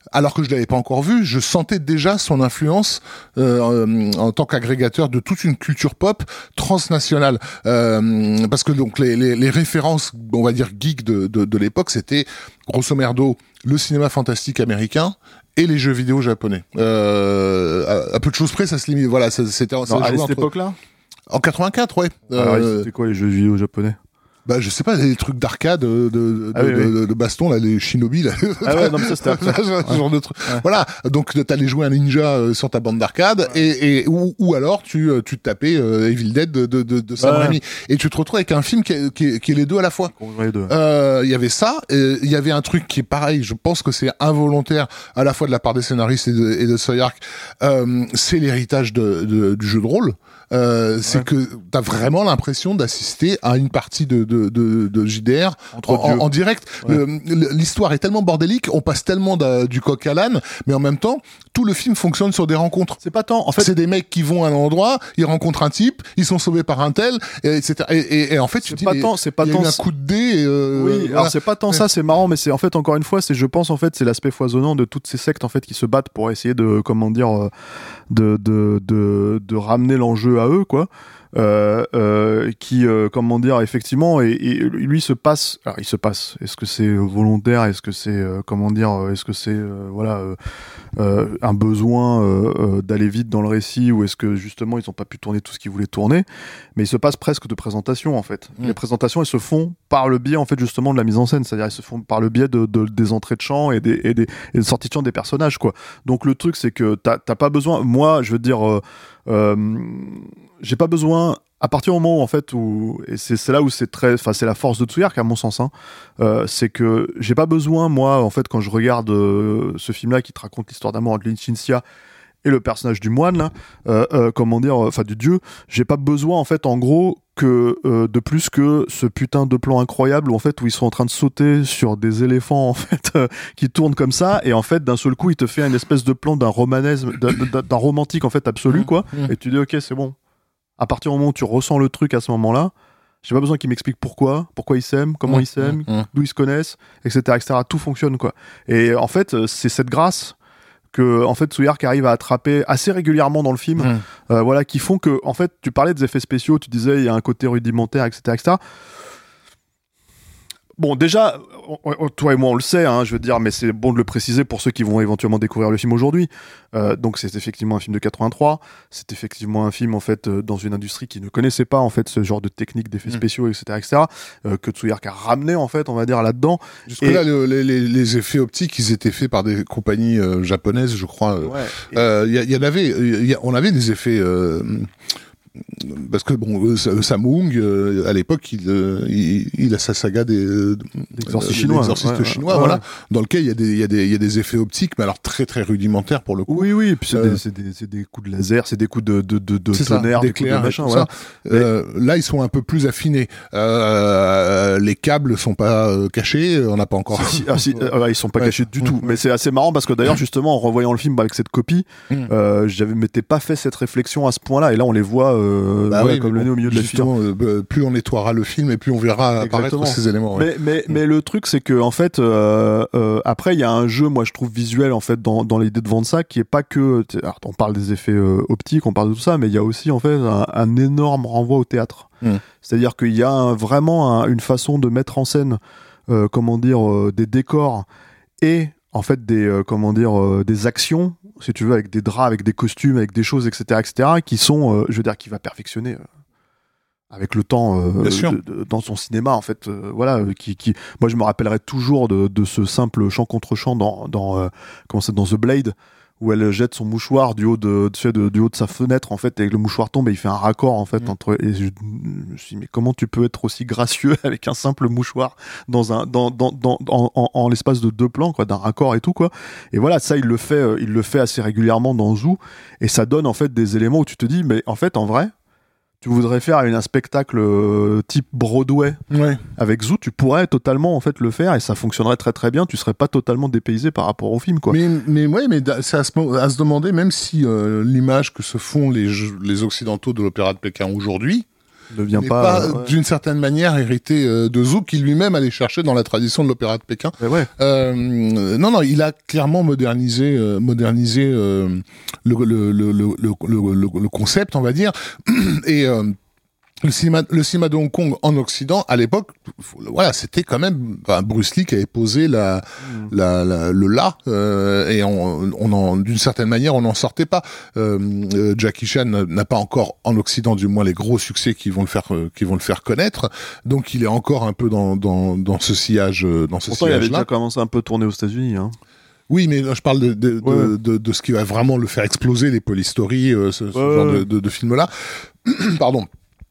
alors que je l'avais pas encore vu, je sentais déjà son influence euh, en tant qu'agrégateur de toute une culture pop transnationale. Euh, parce que donc les, les, les références, on va dire geek de, de, de l'époque, c'était grosso merdo le cinéma fantastique américain et les jeux vidéo japonais. Euh, à, à peu de choses près, ça se limite. Voilà, ça, c'était. Non, à cette entre... époque-là. En quatre-vingt-quatre, ouais. Alors, euh, c'était quoi les jeux vidéo japonais? Bah, je sais pas, les trucs d'arcade, de, de, ah, oui, de, oui. de, de baston, là, les shinobi, là. Ah ouais, non, mais ça, c'était après. Ce ouais. genre de truc. Ouais. Voilà. Donc, t'allais jouer un ninja euh, sur ta bande d'arcade, ouais. et, et, ou, ou alors, tu, tu te tapais euh, Evil Dead de, de, de, de Sam ouais. Raimi. Et tu te retrouves avec un film qui est, qui est, qui est les deux à la fois. Les deux. Euh, il y avait ça, il y avait un truc qui est pareil, je pense que c'est involontaire, à la fois de la part des scénaristes et de, et de Soyark, euh, c'est l'héritage de, de, du jeu de rôle. Euh, ouais. C'est que t'as vraiment l'impression d'assister à une partie de, de, de, de J D R en, en, en direct. Ouais. Le, l'histoire est tellement bordélique, on passe tellement de, du coq à l'âne, mais en même temps, tout le film fonctionne sur des rencontres. C'est pas tant, en fait. C'est des mecs qui vont à un endroit, ils rencontrent un type, ils sont sauvés par un tel, et, etc. Et, et, et en fait, tu c'est dis, pas tant, c'est pas il y a tant, eu un coup de dé. Euh, oui, voilà. alors c'est pas tant ça, c'est marrant, mais c'est en fait encore une fois, c'est je pense en fait, c'est l'aspect foisonnant de toutes ces sectes en fait qui se battent pour essayer de comment dire, de de de, de ramener l'enjeu à eux quoi. Euh, euh, qui, euh, comment dire, effectivement, et, et lui se passe. Alors, il se passe. Est-ce que c'est volontaire? Est-ce que c'est, euh, comment dire, est-ce que c'est, euh, voilà, euh, euh, un besoin euh, euh, d'aller vite dans le récit, ou est-ce que justement ils n'ont pas pu tourner tout ce qu'ils voulaient tourner? Mais il se passe presque de présentation en fait. Mmh. Les présentations, elles se font par le biais en fait justement de la mise en scène, c'est-à-dire elles se font par le biais de, de des entrées de champ et des et des, et des sorties de champ des personnages quoi. Donc le truc c'est que t'as t'as pas besoin. Moi, je veux dire. Euh, Euh, j'ai pas besoin à partir du moment où en fait où et c'est c'est là où c'est très enfin c'est la force de Tsuyark à mon sens hein, euh, c'est que j'ai pas besoin moi en fait quand je regarde euh, ce film là qui te raconte l'histoire d'amour entre Lin Shinsia et le personnage du moine là euh, euh, comment dire enfin du dieu, j'ai pas besoin en fait en gros que euh, de plus que ce putain de plan incroyable où en fait où ils sont en train de sauter sur des éléphants en fait euh, qui tournent comme ça et en fait d'un seul coup il te fait une espèce de plan d'un romanesme d'un, d'un romantique en fait absolu mmh, quoi mmh. Et tu dis ok c'est bon, à partir du moment où tu ressens le truc à ce moment là j'ai pas besoin qu'il m'explique pourquoi pourquoi ils s'aiment, comment mmh, ils s'aiment, mmh. d'où ils se connaissent, etc etc tout fonctionne quoi. Et en fait c'est cette grâce que en fait Tsuyark arrive à attraper assez régulièrement dans le film, mmh. euh, voilà, qui font que en fait tu parlais des effets spéciaux, tu disais il y a un côté rudimentaire, etc etc. Bon, déjà, on, on, toi et moi, on le sait, hein, je veux dire, mais c'est bon de le préciser pour ceux qui vont éventuellement découvrir le film aujourd'hui. Euh, donc, c'est effectivement un film de quatre-vingt-trois. C'est effectivement un film, en fait, euh, dans une industrie qui ne connaissait pas, en fait, ce genre de technique d'effets mmh. spéciaux, et cetera, et cetera, euh, que Tsuyark a ramené, en fait, on va dire, là-dedans. Jusque-là, et... le, les, les effets optiques, ils étaient faits par des compagnies euh, japonaises, je crois. Il ouais, et... euh, y, y en avait, y a, on avait des effets... Euh, parce que bon, Samung euh, à l'époque il, euh, il, il a sa saga des euh, exorcistes chinois, l'exorciste ouais, chinois, ouais, voilà, ouais. Dans lequel il y a des il y a des il y a des effets optiques, mais alors très très rudimentaires pour le coup. Oui oui, et puis c'est, euh, des, c'est, des, c'est des coups de laser, c'est des coups de de de, de tonnerre, ça, des coups de machin, voilà. Euh, là ils sont un peu plus affinés. Euh, les câbles sont pas euh, cachés, on n'a pas encore. Si, ah, si, euh, ouais, ils sont pas ouais. cachés du tout. Mais c'est assez marrant parce que d'ailleurs justement en revoyant le film avec cette copie, mmh. euh, j'avais m'étais pas fait cette réflexion à ce point-là, et là on les voit. Euh, bah ouais, oui, comme le nez au milieu de la figure. Euh, plus on nettoiera le film et plus on verra Exactement. apparaître ces éléments. Ouais. Mais, mais, mmh. mais le truc, c'est que en fait, euh, euh, après, il y a un jeu, moi, je trouve visuel en fait dans, dans l'idée de vendre ça, qui est pas que. Alors, on parle des effets euh, optiques, on parle de tout ça, mais il y a aussi en fait un, un énorme renvoi au théâtre. Mmh. C'est-à-dire qu'il y a un, vraiment un, une façon de mettre en scène, euh, comment dire, euh, des décors et en fait des euh, comment dire euh, des actions, si tu veux, avec des draps, avec des costumes, avec des choses, et cetera, et cetera, qui sont, euh, je veux dire, qui va perfectionner. Euh, avec le temps euh, de, de, dans son cinéma en fait euh, voilà euh, qui qui moi je me rappellerai toujours de de ce simple chant contre chant dans dans euh, comment c'est dans The Blade où elle jette son mouchoir du haut de, de, de du haut de sa fenêtre en fait et le mouchoir tombe et il fait un raccord en fait mmh. entre et je, je me suis dit mais comment tu peux être aussi gracieux avec un simple mouchoir dans un dans dans dans en, en, en l'espace de deux plans quoi, d'un raccord et tout quoi. Et voilà, ça il le fait euh, il le fait assez régulièrement dans Zoo et ça donne en fait des éléments où tu te dis mais en fait en vrai tu voudrais faire un spectacle euh, type Broadway ouais. avec Zoo, tu pourrais totalement en fait le faire et ça fonctionnerait très très bien. Tu serais pas totalement dépaysé par rapport au film, quoi. Mais mais ouais, mais c'est à se, à se demander, même si euh, l'image que se font les les occidentaux de l'opéra de Pékin aujourd'hui ne vient n'est pas, pas euh, ouais. d'une certaine manière hérité euh, de Zou, qui lui-même allait chercher dans la tradition de l'opéra de Pékin. Mais ouais. Euh, non, non, il a clairement modernisé, euh, modernisé euh, le, le, le, le, le, le, le concept, on va dire, et euh, le cinéma, le cinéma de Hong Kong en Occident, à l'époque, voilà, c'était quand même enfin, Bruce Lee qui avait posé la, mmh. la, la le là, euh, et on, on en, d'une certaine manière, on n'en sortait pas. Euh, euh, Jackie Chan n'a pas encore en Occident, du moins, les gros succès qui vont le faire, euh, qui vont le faire connaître. Donc, il est encore un peu dans dans dans ce sillage, dans ce Pourtant, sillage-là. il avait déjà commencé un peu tourner aux États-Unis, hein. Oui, mais je parle de de, ouais. de, de, de ce qui va vraiment le faire exploser, les Police Story, euh, ce, ce ouais. genre de, de, de films-là. Pardon.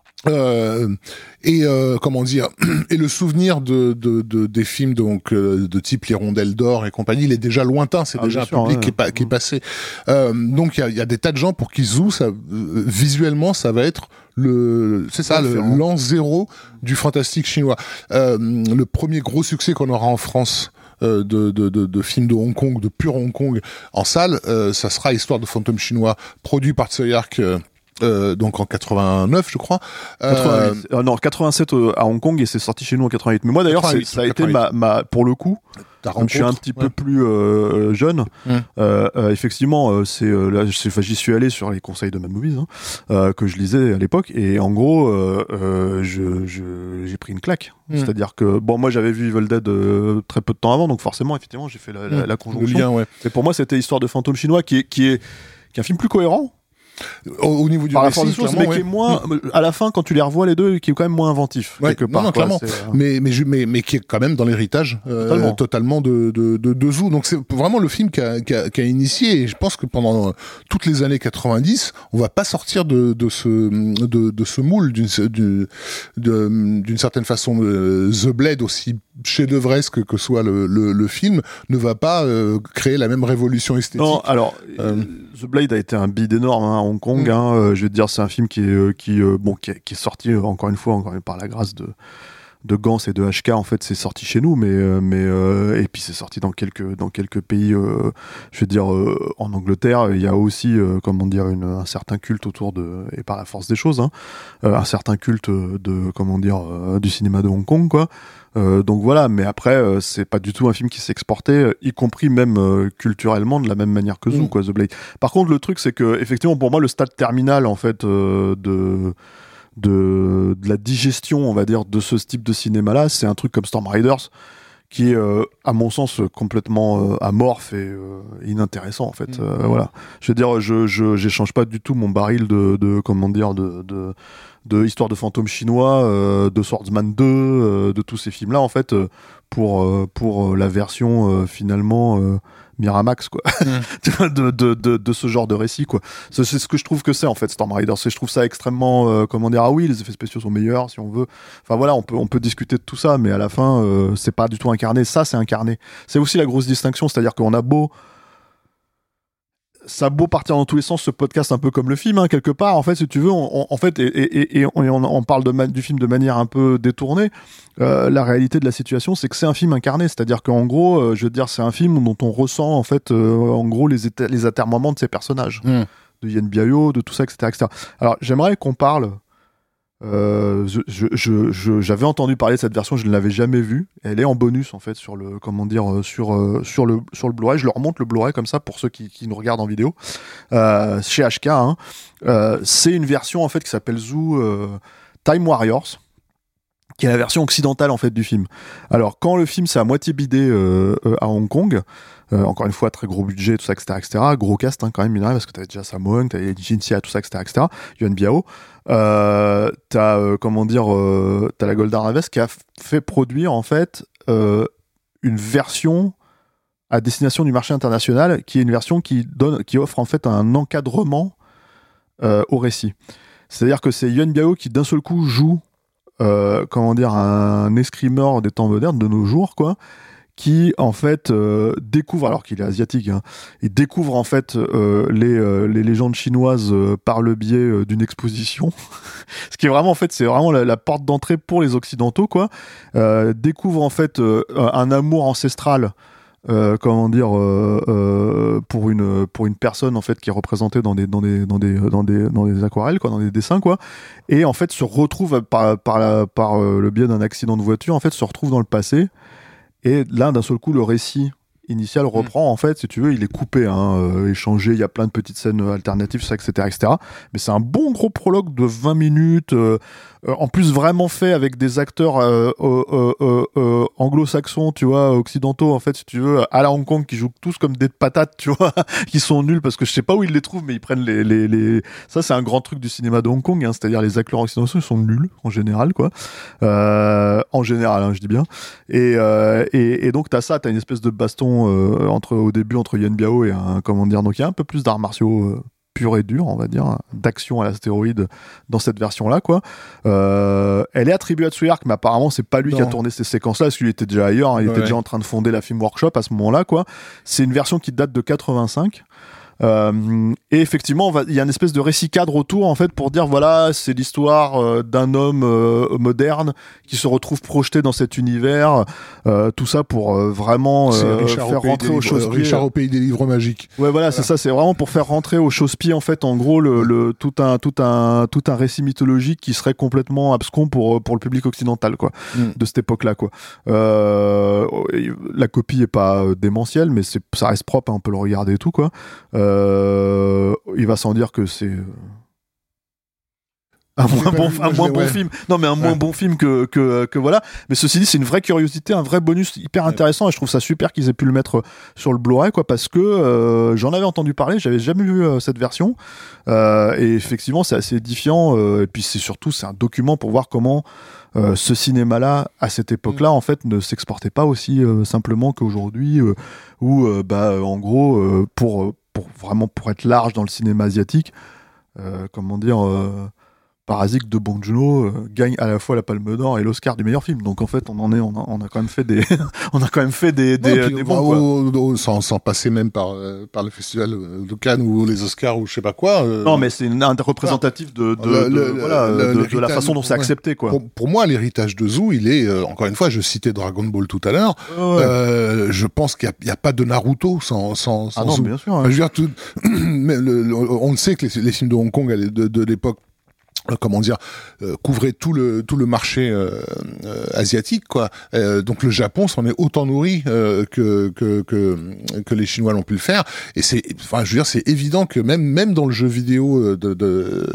Euh, et euh, comment dire, et le souvenir de, de, de des films donc euh, de type l'Hirondelle d'or et compagnie, il est déjà lointain, c'est ah, déjà un sûr, public ouais, qui est pas, qui est passé. Euh, donc il y a, y a des tas de gens pour qui Zou, ça, euh, visuellement, ça va être le, c'est ça, le, l'an zéro du fantastique chinois. Euh, le premier gros succès qu'on aura en France. Euh, de, de, de, de films de Hong Kong, de pur Hong Kong en salle, euh, ça sera Histoire de fantôme chinois, produit par Tsui Hark. Euh, Euh, donc en quatre-vingt-neuf, je crois. Euh... Euh, non, quatre-vingt-sept euh, à Hong Kong et c'est sorti chez nous en quatre-vingt-huit. Mais moi d'ailleurs, c'est, ça a été ma, ma, pour le coup, comme je suis un petit ouais. peu plus euh, jeune, mmh. euh, euh, effectivement, euh, c'est euh, là, enfin, j'y suis allé sur les conseils de Mad Movies hein, euh, que je lisais à l'époque et en gros, euh, euh, je, je, j'ai pris une claque. Mmh. C'est-à-dire que bon, moi j'avais vu Evil Dead euh, très peu de temps avant, donc forcément, effectivement, j'ai fait la, la, mmh. la conjonction. Le lien, ouais. Et pour moi, c'était Histoire de fantôme chinois, qui est, qui est, qui est un film plus cohérent. Au, au niveau du par récit, la force des choses, mais ouais. qui est moins, à la fin, quand tu les revois les deux, qui est quand même moins inventif. Ouais, quelque part, non, non, quoi, clairement. c'est, euh... mais, mais, mais, mais qui est quand même dans l'héritage, euh, totalement, totalement de, de, de, de Zou. Donc c'est vraiment le film qui a, qui a, qui a initié, et je pense que pendant toutes les années quatre-vingt-dix, on va pas sortir de, de ce, de, de ce moule d'une, d'une, d'une certaine façon. Euh, The Blade, aussi chef-d'œuvresque que soit le, le, le film, ne va pas euh, créer la même révolution esthétique. Non, alors, euh... The Blade a été un bid énorme hein, à Hong Kong. Mm. Hein, euh, je vais te dire, c'est un film qui est, euh, qui, euh, bon, qui, est, qui est sorti euh, encore une fois, encore par la grâce de de Gans et de H K. En fait, c'est sorti chez nous, mais euh, mais euh, et puis c'est sorti dans quelques dans quelques pays. Euh, je vais dire, euh, en Angleterre, il y a aussi, euh, comment dire, une, un certain culte autour de, et par la force des choses, hein, euh, un certain culte de, comment dire, euh, du cinéma de Hong Kong, quoi. Euh, donc voilà, mais après euh, c'est pas du tout un film qui s'exportait, euh, y compris même euh, culturellement de la même manière que Zou, mmh. quoi, The Blade. Par contre, le truc c'est que effectivement pour moi le stade terminal en fait euh, de de de la digestion, on va dire, de ce type de cinéma-là, c'est un truc comme Storm Riders qui est euh, à mon sens complètement euh, amorphe et euh, inintéressant en fait. Mmh. Euh, voilà, je veux dire, je je j'échange pas du tout mon baril de de comment dire de de de Histoire de fantôme chinois, euh, de Swordsman deux, euh, de tous ces films-là, en fait, euh, pour, euh, pour la version, euh, finalement, euh, Miramax, quoi. Mm. de, de, de, de ce genre de récit, quoi. C'est, c'est ce que je trouve que c'est, en fait, Storm Riders. Je trouve ça extrêmement, euh, comment dire, ah oui, les effets spéciaux sont meilleurs, si on veut. Enfin, voilà, on peut, on peut discuter de tout ça, mais à la fin, euh, c'est pas du tout incarné. Ça, c'est incarné. C'est aussi la grosse distinction, c'est-à-dire qu'on a beau ça a beau partir dans tous les sens, ce podcast un peu comme le film, hein, quelque part. En fait, si tu veux, on, on, en fait, et, et, et on, on parle de ma, du film de manière un peu détournée. Euh, la réalité de la situation, c'est que c'est un film incarné, c'est-à-dire qu'en gros, euh, je veux dire, c'est un film dont on ressent en fait, euh, en gros, les, éta- les atermoiements de ces personnages, mmh. de Yen Biao, de tout ça, et cetera, et cetera. Alors, j'aimerais qu'on parle. Euh, je, je, je, je, j'avais entendu parler de cette version, je ne l'avais jamais vue. Elle est en bonus en fait sur le, comment dire, sur euh, sur le sur le Blu-ray. Je leur montre le Blu-ray comme ça pour ceux qui, qui nous regardent en vidéo. Euh, chez H K, hein. euh, c'est une version en fait qui s'appelle Zou euh, Time Warriors, qui est la version occidentale en fait du film. Alors quand le film c'est à moitié bidé euh, euh, à Hong Kong. Euh, encore une fois, très gros budget, tout ça, et cetera, et cetera. Gros cast, hein, quand même, mineur, parce que t'avais déjà Sammo Hung, t'avais Jin Sia, tout ça, et cetera, et cetera. Yuan Biao. Euh, t'as, euh, comment dire, euh, t'as la Golden Harvest qui a f- fait produire, en fait, euh, une version à destination du marché international, qui est une version qui donne, qui offre, en fait, un encadrement, euh, au récit. C'est-à-dire que c'est Yuan Biao qui, d'un seul coup, joue, euh, comment dire, un escrimeur des temps modernes, de nos jours, quoi, qui en fait euh, découvre, alors qu'il est asiatique, hein, il découvre en fait euh, les, euh, les légendes chinoises euh, par le biais euh, d'une exposition. Ce qui est vraiment en fait, c'est vraiment la, la porte d'entrée pour les occidentaux, quoi. Euh, découvre en fait euh, un amour ancestral Euh, comment dire euh, euh, pour une pour une personne en fait qui est représentée dans des dans des dans des dans des dans des aquarelles quoi, dans des dessins quoi, et en fait se retrouve par par la, par euh, le biais d'un accident de voiture en fait se retrouve dans le passé, et là d'un seul coup le récit initial reprend, mmh. en fait, si tu veux, il est coupé, hein, euh, échangé, il y a plein de petites scènes alternatives, ça, et cetera, et cetera. Mais c'est un bon gros prologue de vingt minutes, euh, euh, en plus vraiment fait avec des acteurs euh, euh, euh, euh, anglo-saxons, tu vois, occidentaux, en fait, si tu veux, à la Hong Kong, qui jouent tous comme des patates, tu vois, qui sont nuls, parce que je sais pas où ils les trouvent, mais ils prennent les... les, les... Ça, c'est un grand truc du cinéma de Hong Kong, hein, c'est-à-dire les acteurs occidentaux, ils sont nuls, en général, quoi. Euh, en général, hein, je dis bien. Et, euh, et, et donc, t'as ça, t'as une espèce de baston Euh, entre, au début entre Yen Biao et un, comment dire, donc il y a un peu plus d'arts martiaux euh, purs et durs, on va dire, d'action à l'astéroïde dans cette version là quoi. Euh, elle est attribuée à Tsuyark, mais apparemment c'est pas lui non. qui a tourné ces séquences là, parce qu'il était déjà ailleurs, hein, il ouais. était déjà en train de fonder la Film Workshop à ce moment là quoi. C'est une version qui date de quatre-vingt-cinq. Euh, et effectivement, il y a une espèce de récit cadre autour, en fait, pour dire voilà, c'est l'histoire euh, d'un homme euh, moderne qui se retrouve projeté dans cet univers, euh, tout ça pour euh, vraiment euh, faire rentrer au chausse-pied. Richard au pays des livres magiques. Ouais, voilà, voilà. c'est ça, c'est vraiment pour faire rentrer au chausse-pied, en fait, en gros, le, le tout un tout un tout un récit mythologique qui serait complètement abscon pour pour le public occidental, quoi, mm. de cette époque-là, quoi. Euh, la copie est pas démentielle, mais c'est ça reste propre, hein, on peut le regarder et tout, quoi. Euh, Euh, il va sans dire que c'est un moins bon, un moins bon ouais. film. Non, mais un ouais. moins bon film que, que, que voilà. Mais ceci dit, c'est une vraie curiosité, un vrai bonus hyper intéressant, ouais. et je trouve ça super qu'ils aient pu le mettre sur le Blu-ray, quoi, parce que euh, j'en avais entendu parler, j'avais jamais vu euh, cette version, euh, et effectivement, c'est assez édifiant, euh, et puis c'est surtout, c'est un document pour voir comment euh, ce cinéma-là, à cette époque-là, mmh. en fait, ne s'exportait pas aussi euh, simplement qu'aujourd'hui, euh, où, euh, bah, en gros, euh, pour, pour vraiment pour être large dans le cinéma asiatique, euh, comment dire, euh, Parasite de Bong Joon-ho euh, gagne à la fois la Palme d'Or et l'Oscar du meilleur film. Donc en fait, on en est, on a, on a quand même fait des, on a quand même fait des, des, ouais, des bons, au, au, sans, sans passer même par, euh, par le festival de Cannes ou les Oscars ou je sais pas quoi. Euh, non, mais c'est une, un représentatif de, de, le, de, le, voilà, le, de, de la façon dont c'est accepté, quoi. Pour, pour moi, l'héritage de Zhu, il est, euh, encore une fois, je citais Dragon Ball tout à l'heure. Ouais. Euh, je pense qu'il n'y a, a pas de Naruto sans, sans, sans ah non, Zhu. bien sûr. Hein. Enfin, je veux dire, tout, mais le, le, on le sait que les, les films de Hong Kong de, de l'époque, comment dire, euh, couvrait tout le tout le marché euh, euh, asiatique, quoi. Euh, donc le Japon s'en est autant nourri euh, que que que que les Chinois l'ont pu le faire. Et c'est, enfin, je veux dire, c'est évident que même même dans le jeu vidéo de de,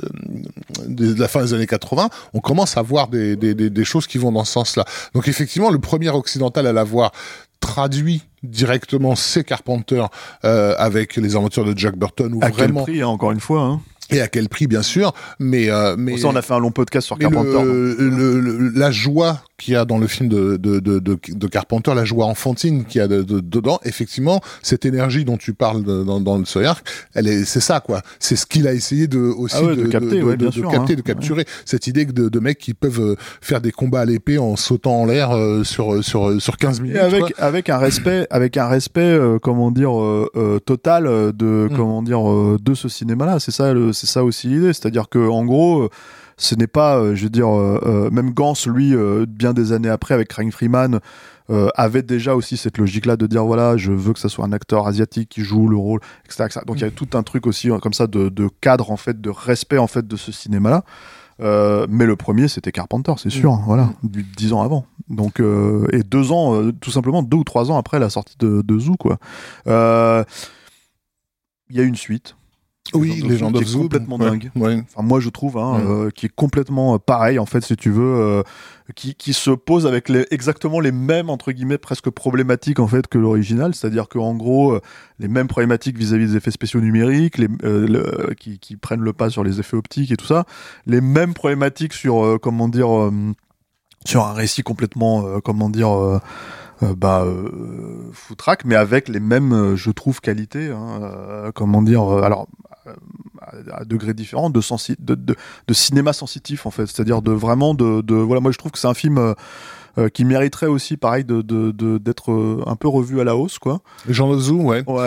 de, de la fin des années quatre-vingts, on commence à voir des des des, des choses qui vont dans ce sens-là. Donc effectivement, le premier occidental à l'avoir traduit directement, c'est Carpenter euh, avec les aventures de Jack Burton. Où à vraiment... quel prix, hein, encore une fois, hein. Et à quel prix, bien sûr, mais euh, mais pour ça on a fait un long podcast sur Carpenter. Le, le, le, la joie qu'il y a dans le film de de de de, de Carpenter, la joie enfantine qu'il y a de, de, dedans, effectivement, cette énergie dont tu parles de, dans dans le Tsuyark, elle est, c'est ça, quoi. C'est ce qu'il a essayé de aussi ah ouais, de, de capter, de, ouais, de, de, sûr, de capter, hein. de capturer ouais. cette idée de, de mecs qui peuvent faire des combats à l'épée en sautant en l'air euh, sur sur sur quinze minutes. Et avec quoi. avec un respect, avec un respect, euh, comment dire, euh, euh, total de mm. comment dire euh, de ce cinéma-là. C'est ça, le, c'est ça aussi l'idée. C'est-à-dire que en gros, ce n'est pas, euh, je veux dire, euh, même Gans, lui, euh, bien des années après, avec Craig Freeman, euh, avait déjà aussi cette logique-là de dire voilà, je veux que ça soit un acteur asiatique qui joue le rôle, et cetera et cetera. Donc il y a tout un truc aussi comme ça de, de cadre en fait, de respect en fait de ce cinéma-là. Euh, mais le premier, c'était Carpenter, c'est sûr, mmh. voilà, du, dix ans avant. Donc euh, et deux ans, euh, tout simplement deux ou trois ans après la sortie de, de Zhu, quoi. Il euh, y a une suite. Oui, les gens de Zhu, complètement ouais, dingue. Ouais. Enfin, moi, je trouve, hein, ouais. euh, qui est complètement euh, pareil, en fait, si tu veux, euh, qui, qui se pose avec les, exactement les mêmes, entre guillemets, presque problématiques, en fait, que l'original. C'est-à-dire qu'en gros, euh, les mêmes problématiques vis-à-vis des effets spéciaux numériques, les, euh, le, qui, qui prennent le pas sur les effets optiques et tout ça. Les mêmes problématiques sur, euh, comment dire, euh, sur un récit complètement, euh, comment dire, euh, Euh, bah euh, foutraque, mais avec les mêmes, euh, je trouve, qualités, hein, euh, comment dire, euh, alors à, à degrés différents, de, sensi- de, de, de cinéma sensitif en fait, c'est-à-dire de vraiment de, de voilà, moi je trouve que c'est un film euh, euh, qui mériterait aussi, pareil, de, de, de d'être euh, un peu revu à la hausse, quoi. Jean de Zhu, ouais. Ouais.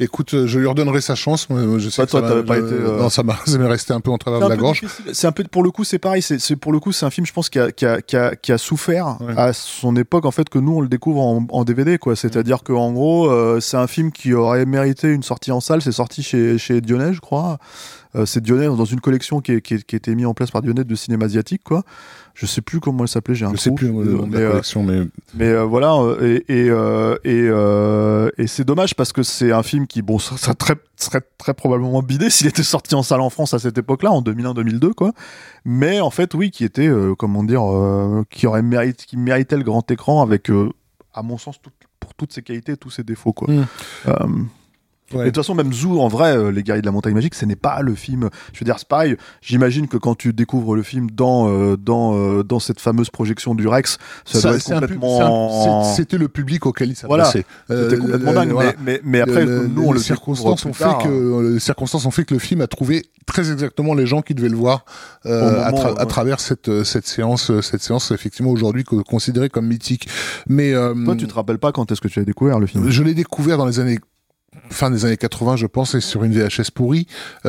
Écoute, je lui redonnerai sa chance. Moi, je sais Bah, que toi, ça t'avais m'a- pas je- été, euh, Non, ça m'a, ça m'est resté un peu en travers C'est de un la peu gorge. difficile. C'est un peu pour le coup, c'est pareil. C'est, c'est pour le coup, c'est un film, je pense, qui a, qui a, qui a, qui a souffert Ouais. à son époque, en fait, que nous on le découvre en, en D V D, quoi. C'est-à-dire que en gros, euh, c'est un film qui aurait mérité une sortie en salle. C'est sorti chez, chez Dionnet, je crois. Euh, c'est Dionnet dans une collection qui, est, qui, est, qui a été mise en place par Dionnet de cinéma asiatique, quoi. Je sais plus comment elle s'appelait. J'ai un Je sais trou. plus le nom de mais, la euh, collection, mais Mais euh, voilà, euh, et et euh, et, euh, et c'est dommage parce que c'est un film qui, bon, ça serait très serait très probablement bidé s'il était sorti en salle en France à cette époque-là, en deux mille un deux mille deux, quoi. Mais en fait, oui, qui était, euh, comment dire, euh, qui aurait mérité, qui méritait le grand écran avec, euh, à mon sens, tout, pour toutes ses qualités, et tous ses défauts, quoi. Mm. Euh, Ouais. Et de toute façon, même Zoo, en vrai, euh, Les Guerriers de la Montagne Magique, ce n'est pas le film. Je veux dire, c'est pareil. J'imagine que quand tu découvres le film dans euh, dans euh, dans cette fameuse projection du Rex, ça, Ça, doit être c'est un pu- complètement. c'est un- c'est- c'était le public auquel il Voilà. s'adressait. C'était Euh, complètement le- dingue. voilà. Mais, mais mais après, Le- nous, on les le circonstances ont découvre plus fait tard. que les circonstances ont fait que le film a trouvé très exactement les gens qui devaient le voir euh, Au moment, à, tra- à ouais. travers cette cette séance cette séance effectivement aujourd'hui co- considérée comme mythique. Mais euh, Toi, tu te rappelles pas quand est-ce que tu as découvert le film? je l'ai découvert dans les années fin des années quatre-vingts, je pense, et sur une V H S pourrie.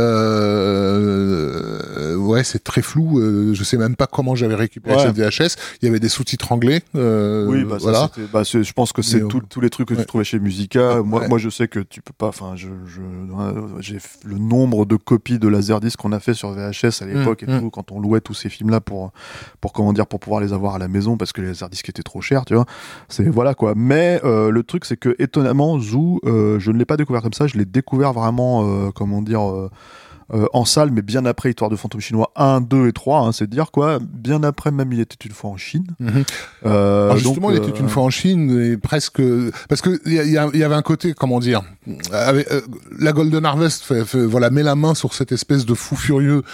Euh, ouais, c'est très flou. Euh, je sais même pas comment j'avais récupéré Ouais. cette V H S. Il y avait des sous-titres anglais. Euh, Oui, bah, ça, voilà. c'était- bah, c'est- je pense que c'est Mais, tout- tous les trucs que ouais. tu trouvais chez Musica. Moi, Ouais. moi, je sais que tu peux pas. Enfin, je, je, euh, j'ai f- le nombre de copies de Laserdisc qu'on a fait sur V H S à l'époque Mmh, et mmh. tout, quand on louait tous ces films-là pour, pour comment dire, pour pouvoir les avoir à la maison parce que les Laserdiscs étaient trop chers, tu vois. C'est voilà quoi. Mais euh, le truc, c'est que étonnamment, Zoo, euh, je ne l'ai pas découvert comme ça. Je l'ai découvert vraiment, euh, comment dire. Euh, Euh, en salle, mais bien après Histoire de fantôme chinois un, deux et trois, hein, c'est dire quoi. Bien après, même Il était une fois en Chine. Mhm. Euh, Alors justement, donc, il était euh, une fois en Chine et presque parce que il y, a- il y a- il y avait un côté, comment dire, avec, euh, la Golden Harvest, fait, fait, voilà, met la main sur cette espèce de fou furieux,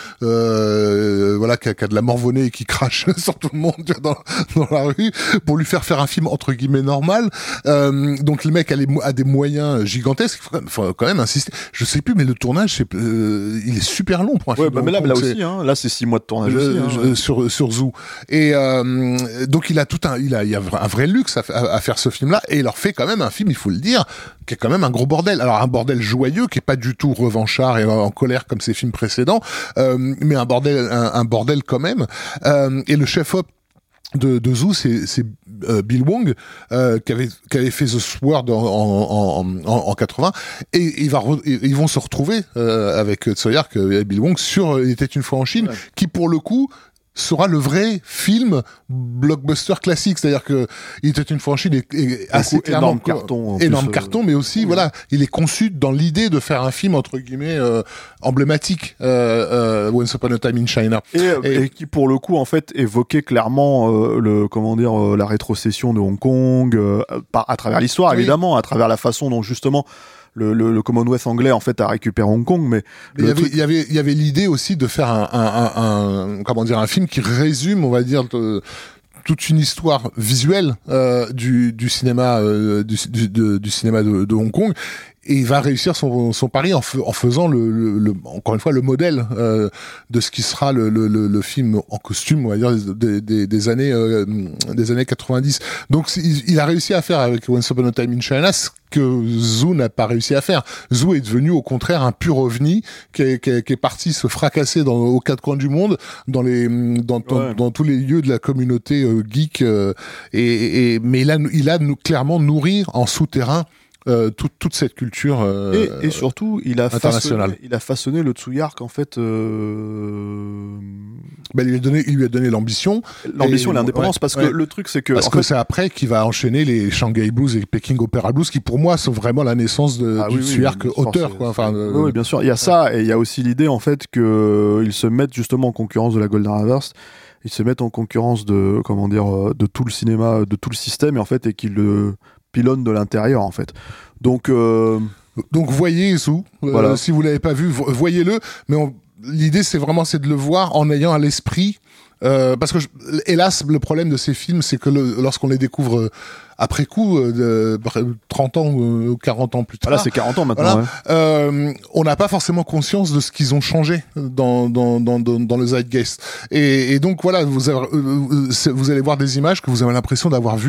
euh, voilà, qui a, qui a de la morvonnée et qui crache sur tout le monde tu vois, dans, dans la rue pour lui faire faire un film entre guillemets normal. Euh, donc le mec a, les, mo- a des moyens gigantesques. Il faut quand même, faut quand même insister. Je sais plus, mais le tournage, c'est, euh, il est super long pour un Ouais, film. bah, mais là, Donc, là c'est- aussi, hein, là c'est six mois de tournage je- aussi. Hein, je- sur sur Zoo et euh, donc il a tout un il a il y a un vrai luxe à, à, à faire ce film là et il leur fait quand même un film, il faut le dire, qui est quand même un gros bordel. Alors un bordel joyeux qui est pas du tout revanchard et en colère comme ses films précédents, euh, mais un bordel un, un bordel quand même. Euh, et le chef op de, de Zoo, c'est, c'est euh, Bill Wong euh, qui avait qui avait fait The Sword en en en, en, en quatre-vingts et il va re, ils vont se retrouver euh, avec Tsoyark et Bill Wong sur Il était une fois en Chine, Ouais. qui pour le coup sera le vrai film blockbuster classique, c'est-à-dire que Il était une fois en Chine est, est assez coup, clairement énorme carton, en énorme plus, euh, carton, mais aussi oui. voilà, il est conçu dans l'idée de faire un film entre guillemets euh, emblématique, euh, euh, Once Upon a Time in China. Et, Et- et qui pour le coup en fait évoquait clairement euh, le comment dire euh, la rétrocession de Hong Kong euh, par, à travers l'histoire Oui. évidemment, à travers la façon dont justement le, le, le Commonwealth anglais en fait a récupéré Hong Kong, mais Mais il y le avait, truc- il y avait, il y avait l'idée aussi de faire un, un, un, un- comment dire, un film qui résume, on va dire, de- toute une histoire visuelle euh, du, du cinéma, euh, du, du, de- du cinéma de, de Hong Kong. Et il va réussir son, son pari en, fe- en faisant le, le, le- encore une fois le modèle euh, de ce qui sera le, le, le, le film en costume, on va dire des, des, des années euh, des années quatre-vingt-dix. Donc il, il a réussi à faire avec Once Upon a Time in China ce que Zoo n'a pas réussi à faire. Zoo est devenu au contraire un pur ovni qui est, qui est, qui est parti se fracasser dans, aux quatre coins du monde, dans les dans, dans, Ouais. dans tous les lieux de la communauté euh, geek. Euh, et, et mais il a il a nou- clairement nourri en souterrain euh, toute toute cette culture. Euh, et, et surtout il a international. façonné, il a façonné le Tsuyark en fait euh, bah, il lui a donné il lui a donné l'ambition. l'ambition Et- et l'indépendance ouais, parce ouais. que le truc c'est que Parce en que fait, c'est après qu'il va enchaîner les Shanghai Blues et Peking Opera Blues, qui pour moi sont vraiment la naissance de, Ah du oui, oui, Tsuyark bien sûr, auteur, c'est- quoi. Enfin, c'est- euh, oui, oui, bien sûr. Il y a ça, et il y a aussi l'idée, en fait, qu'ils se mettent justement en concurrence de la Golden Harvest. Ils se mettent en concurrence de, comment dire, euh, de tout le cinéma, de tout le système, et en fait, et qu'ils le pilonnent de l'intérieur, en fait. Donc, euh, Donc voyez Zoo, euh, Voilà. si vous l'avez pas vu, vo- voyez-le. Mais on- l'idée c'est vraiment c'est de le voir en ayant à l'esprit, euh, parce que je- hélas le problème de ces films c'est que le- lorsqu'on les découvre euh, après coup, euh, de, trente ans ou quarante ans plus tard, voilà, c'est quarante ans maintenant. Voilà. ouais. Euh, on n'a pas forcément conscience de ce qu'ils ont changé dans dans dans dans, dans le zeitgeist. Et, et donc voilà, vous avez, euh, c'est- vous allez voir des images que vous avez l'impression d'avoir vues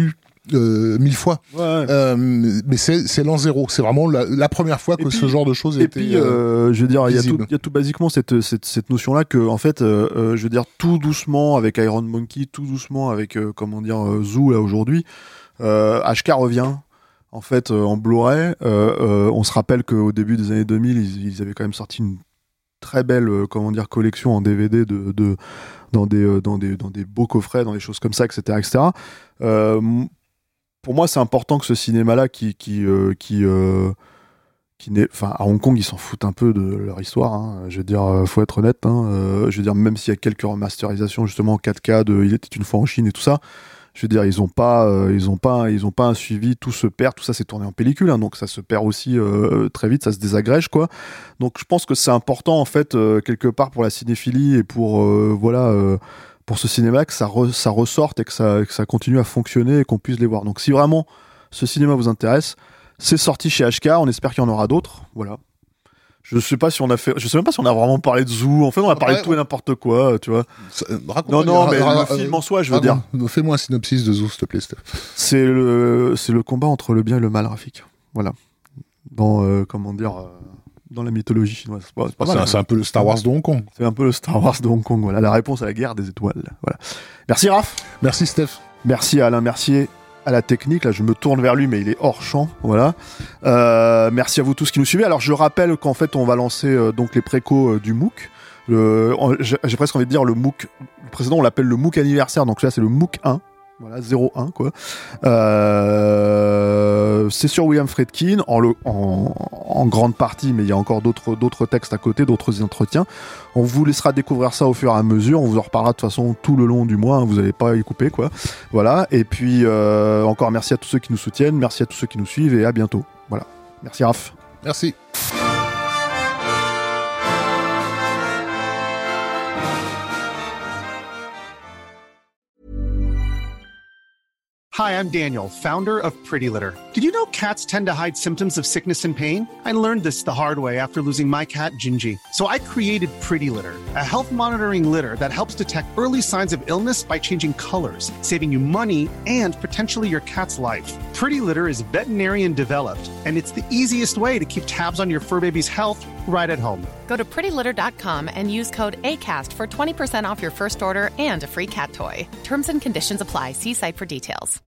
euh, mille fois. Ouais. Euh, mais c'est, c'est l'an zéro. C'est vraiment la, la première fois que puis, ce genre de choses et était. puis, euh, je veux dire, il y a tout, visible. il y a tout basiquement cette cette, cette notion-là que, en fait, euh, euh, je veux dire, tout doucement avec Iron Monkey, tout doucement avec, euh, comment dire, euh, Zoo là aujourd'hui, euh, H K revient. En fait, euh, en Blu-ray, euh, euh, on se rappelle qu'au début des années deux mille, ils, ils avaient quand même sorti une très belle, euh, comment dire, collection en D V D de, de dans des euh, dans des dans des beaux coffrets, dans des choses comme ça, et cetera, et cetera. Euh, pour moi, c'est important que ce cinéma-là, qui qui euh, qui euh, qui n'est, enfin, à Hong Kong, ils s'en foutent un peu de leur histoire. Hein. Je veux dire, euh, faut être honnête. Hein. Euh, je veux dire, même s'il y a quelques remasterisations justement en quatre K de Il était une fois en Chine et tout ça. Je veux dire, ils ont pas, euh, ils ont pas, ils ont pas un suivi, tout se perd, tout ça c'est tourné en pellicule, hein, donc ça se perd aussi euh, très vite, ça se désagrège quoi. Donc je pense que c'est important en fait euh, quelque part pour la cinéphilie et pour euh, voilà euh, pour ce cinéma que ça re, ça ressorte et que ça que ça continue à fonctionner et qu'on puisse les voir. Donc si vraiment ce cinéma vous intéresse, c'est sorti chez H K, on espère qu'il y en aura d'autres, voilà. Je sais pas si on a fait, je sais même pas si on a vraiment parlé de Zoo. En fait, on a parlé ouais, de tout et n'importe quoi, tu vois. Ça, raconte Non, non, ra- mais ra- le film en soi, je veux ra- dire. Fais-moi un synopsis de Zoo, s'il te plaît, Steph. C'est le, c'est le combat entre le bien et le mal, Rafik. Voilà. Dans, euh, comment dire, euh, dans la mythologie chinoise. C'est pas, c'est pas C'est mal, un, c'est un peu le Star Wars de Hong Kong. C'est un peu le Star Wars de Hong Kong. Voilà, la réponse à la guerre des étoiles. Voilà. Merci Raph. Merci, Steph. Merci à Alain Mercier à la technique. Là, je me tourne vers lui, mais il est hors champ. Voilà. Euh, merci à vous tous qui nous suivez. Alors, je rappelle qu'en fait, on va lancer euh, donc les précos euh, du MOOC. Le, en- j'ai, j'ai presque envie de dire le MOOC. Le précédent, on l'appelle le MOOC anniversaire. Donc là, c'est le MOOC un. Voilà, zéro un quoi. Euh, c'est sur William Friedkin en, le, en, en grande partie, mais il y a encore d'autres, d'autres textes à côté, d'autres entretiens. On vous laissera découvrir ça au fur et à mesure. On vous en reparlera de toute façon tout le long du mois. Hein, vous n'allez pas y couper quoi. Voilà. Et puis euh, encore merci à tous ceux qui nous soutiennent, merci à tous ceux qui nous suivent et à bientôt. Voilà. Merci Raph. Merci. Hi, I'm Daniel, founder of Pretty Litter. Did you know cats tend to hide symptoms of sickness and pain? I learned this the hard way after losing my cat, Gingy. So I created Pretty Litter, a health monitoring litter that helps detect early signs of illness by changing colors, saving you money and potentially your cat's life. Pretty Litter is veterinarian developed, and it's the easiest way to keep tabs on your fur baby's health right at home. Go to pretty litter dot com and use code ACAST for twenty percent off your first order and a free cat toy. Terms and conditions apply. See site for details.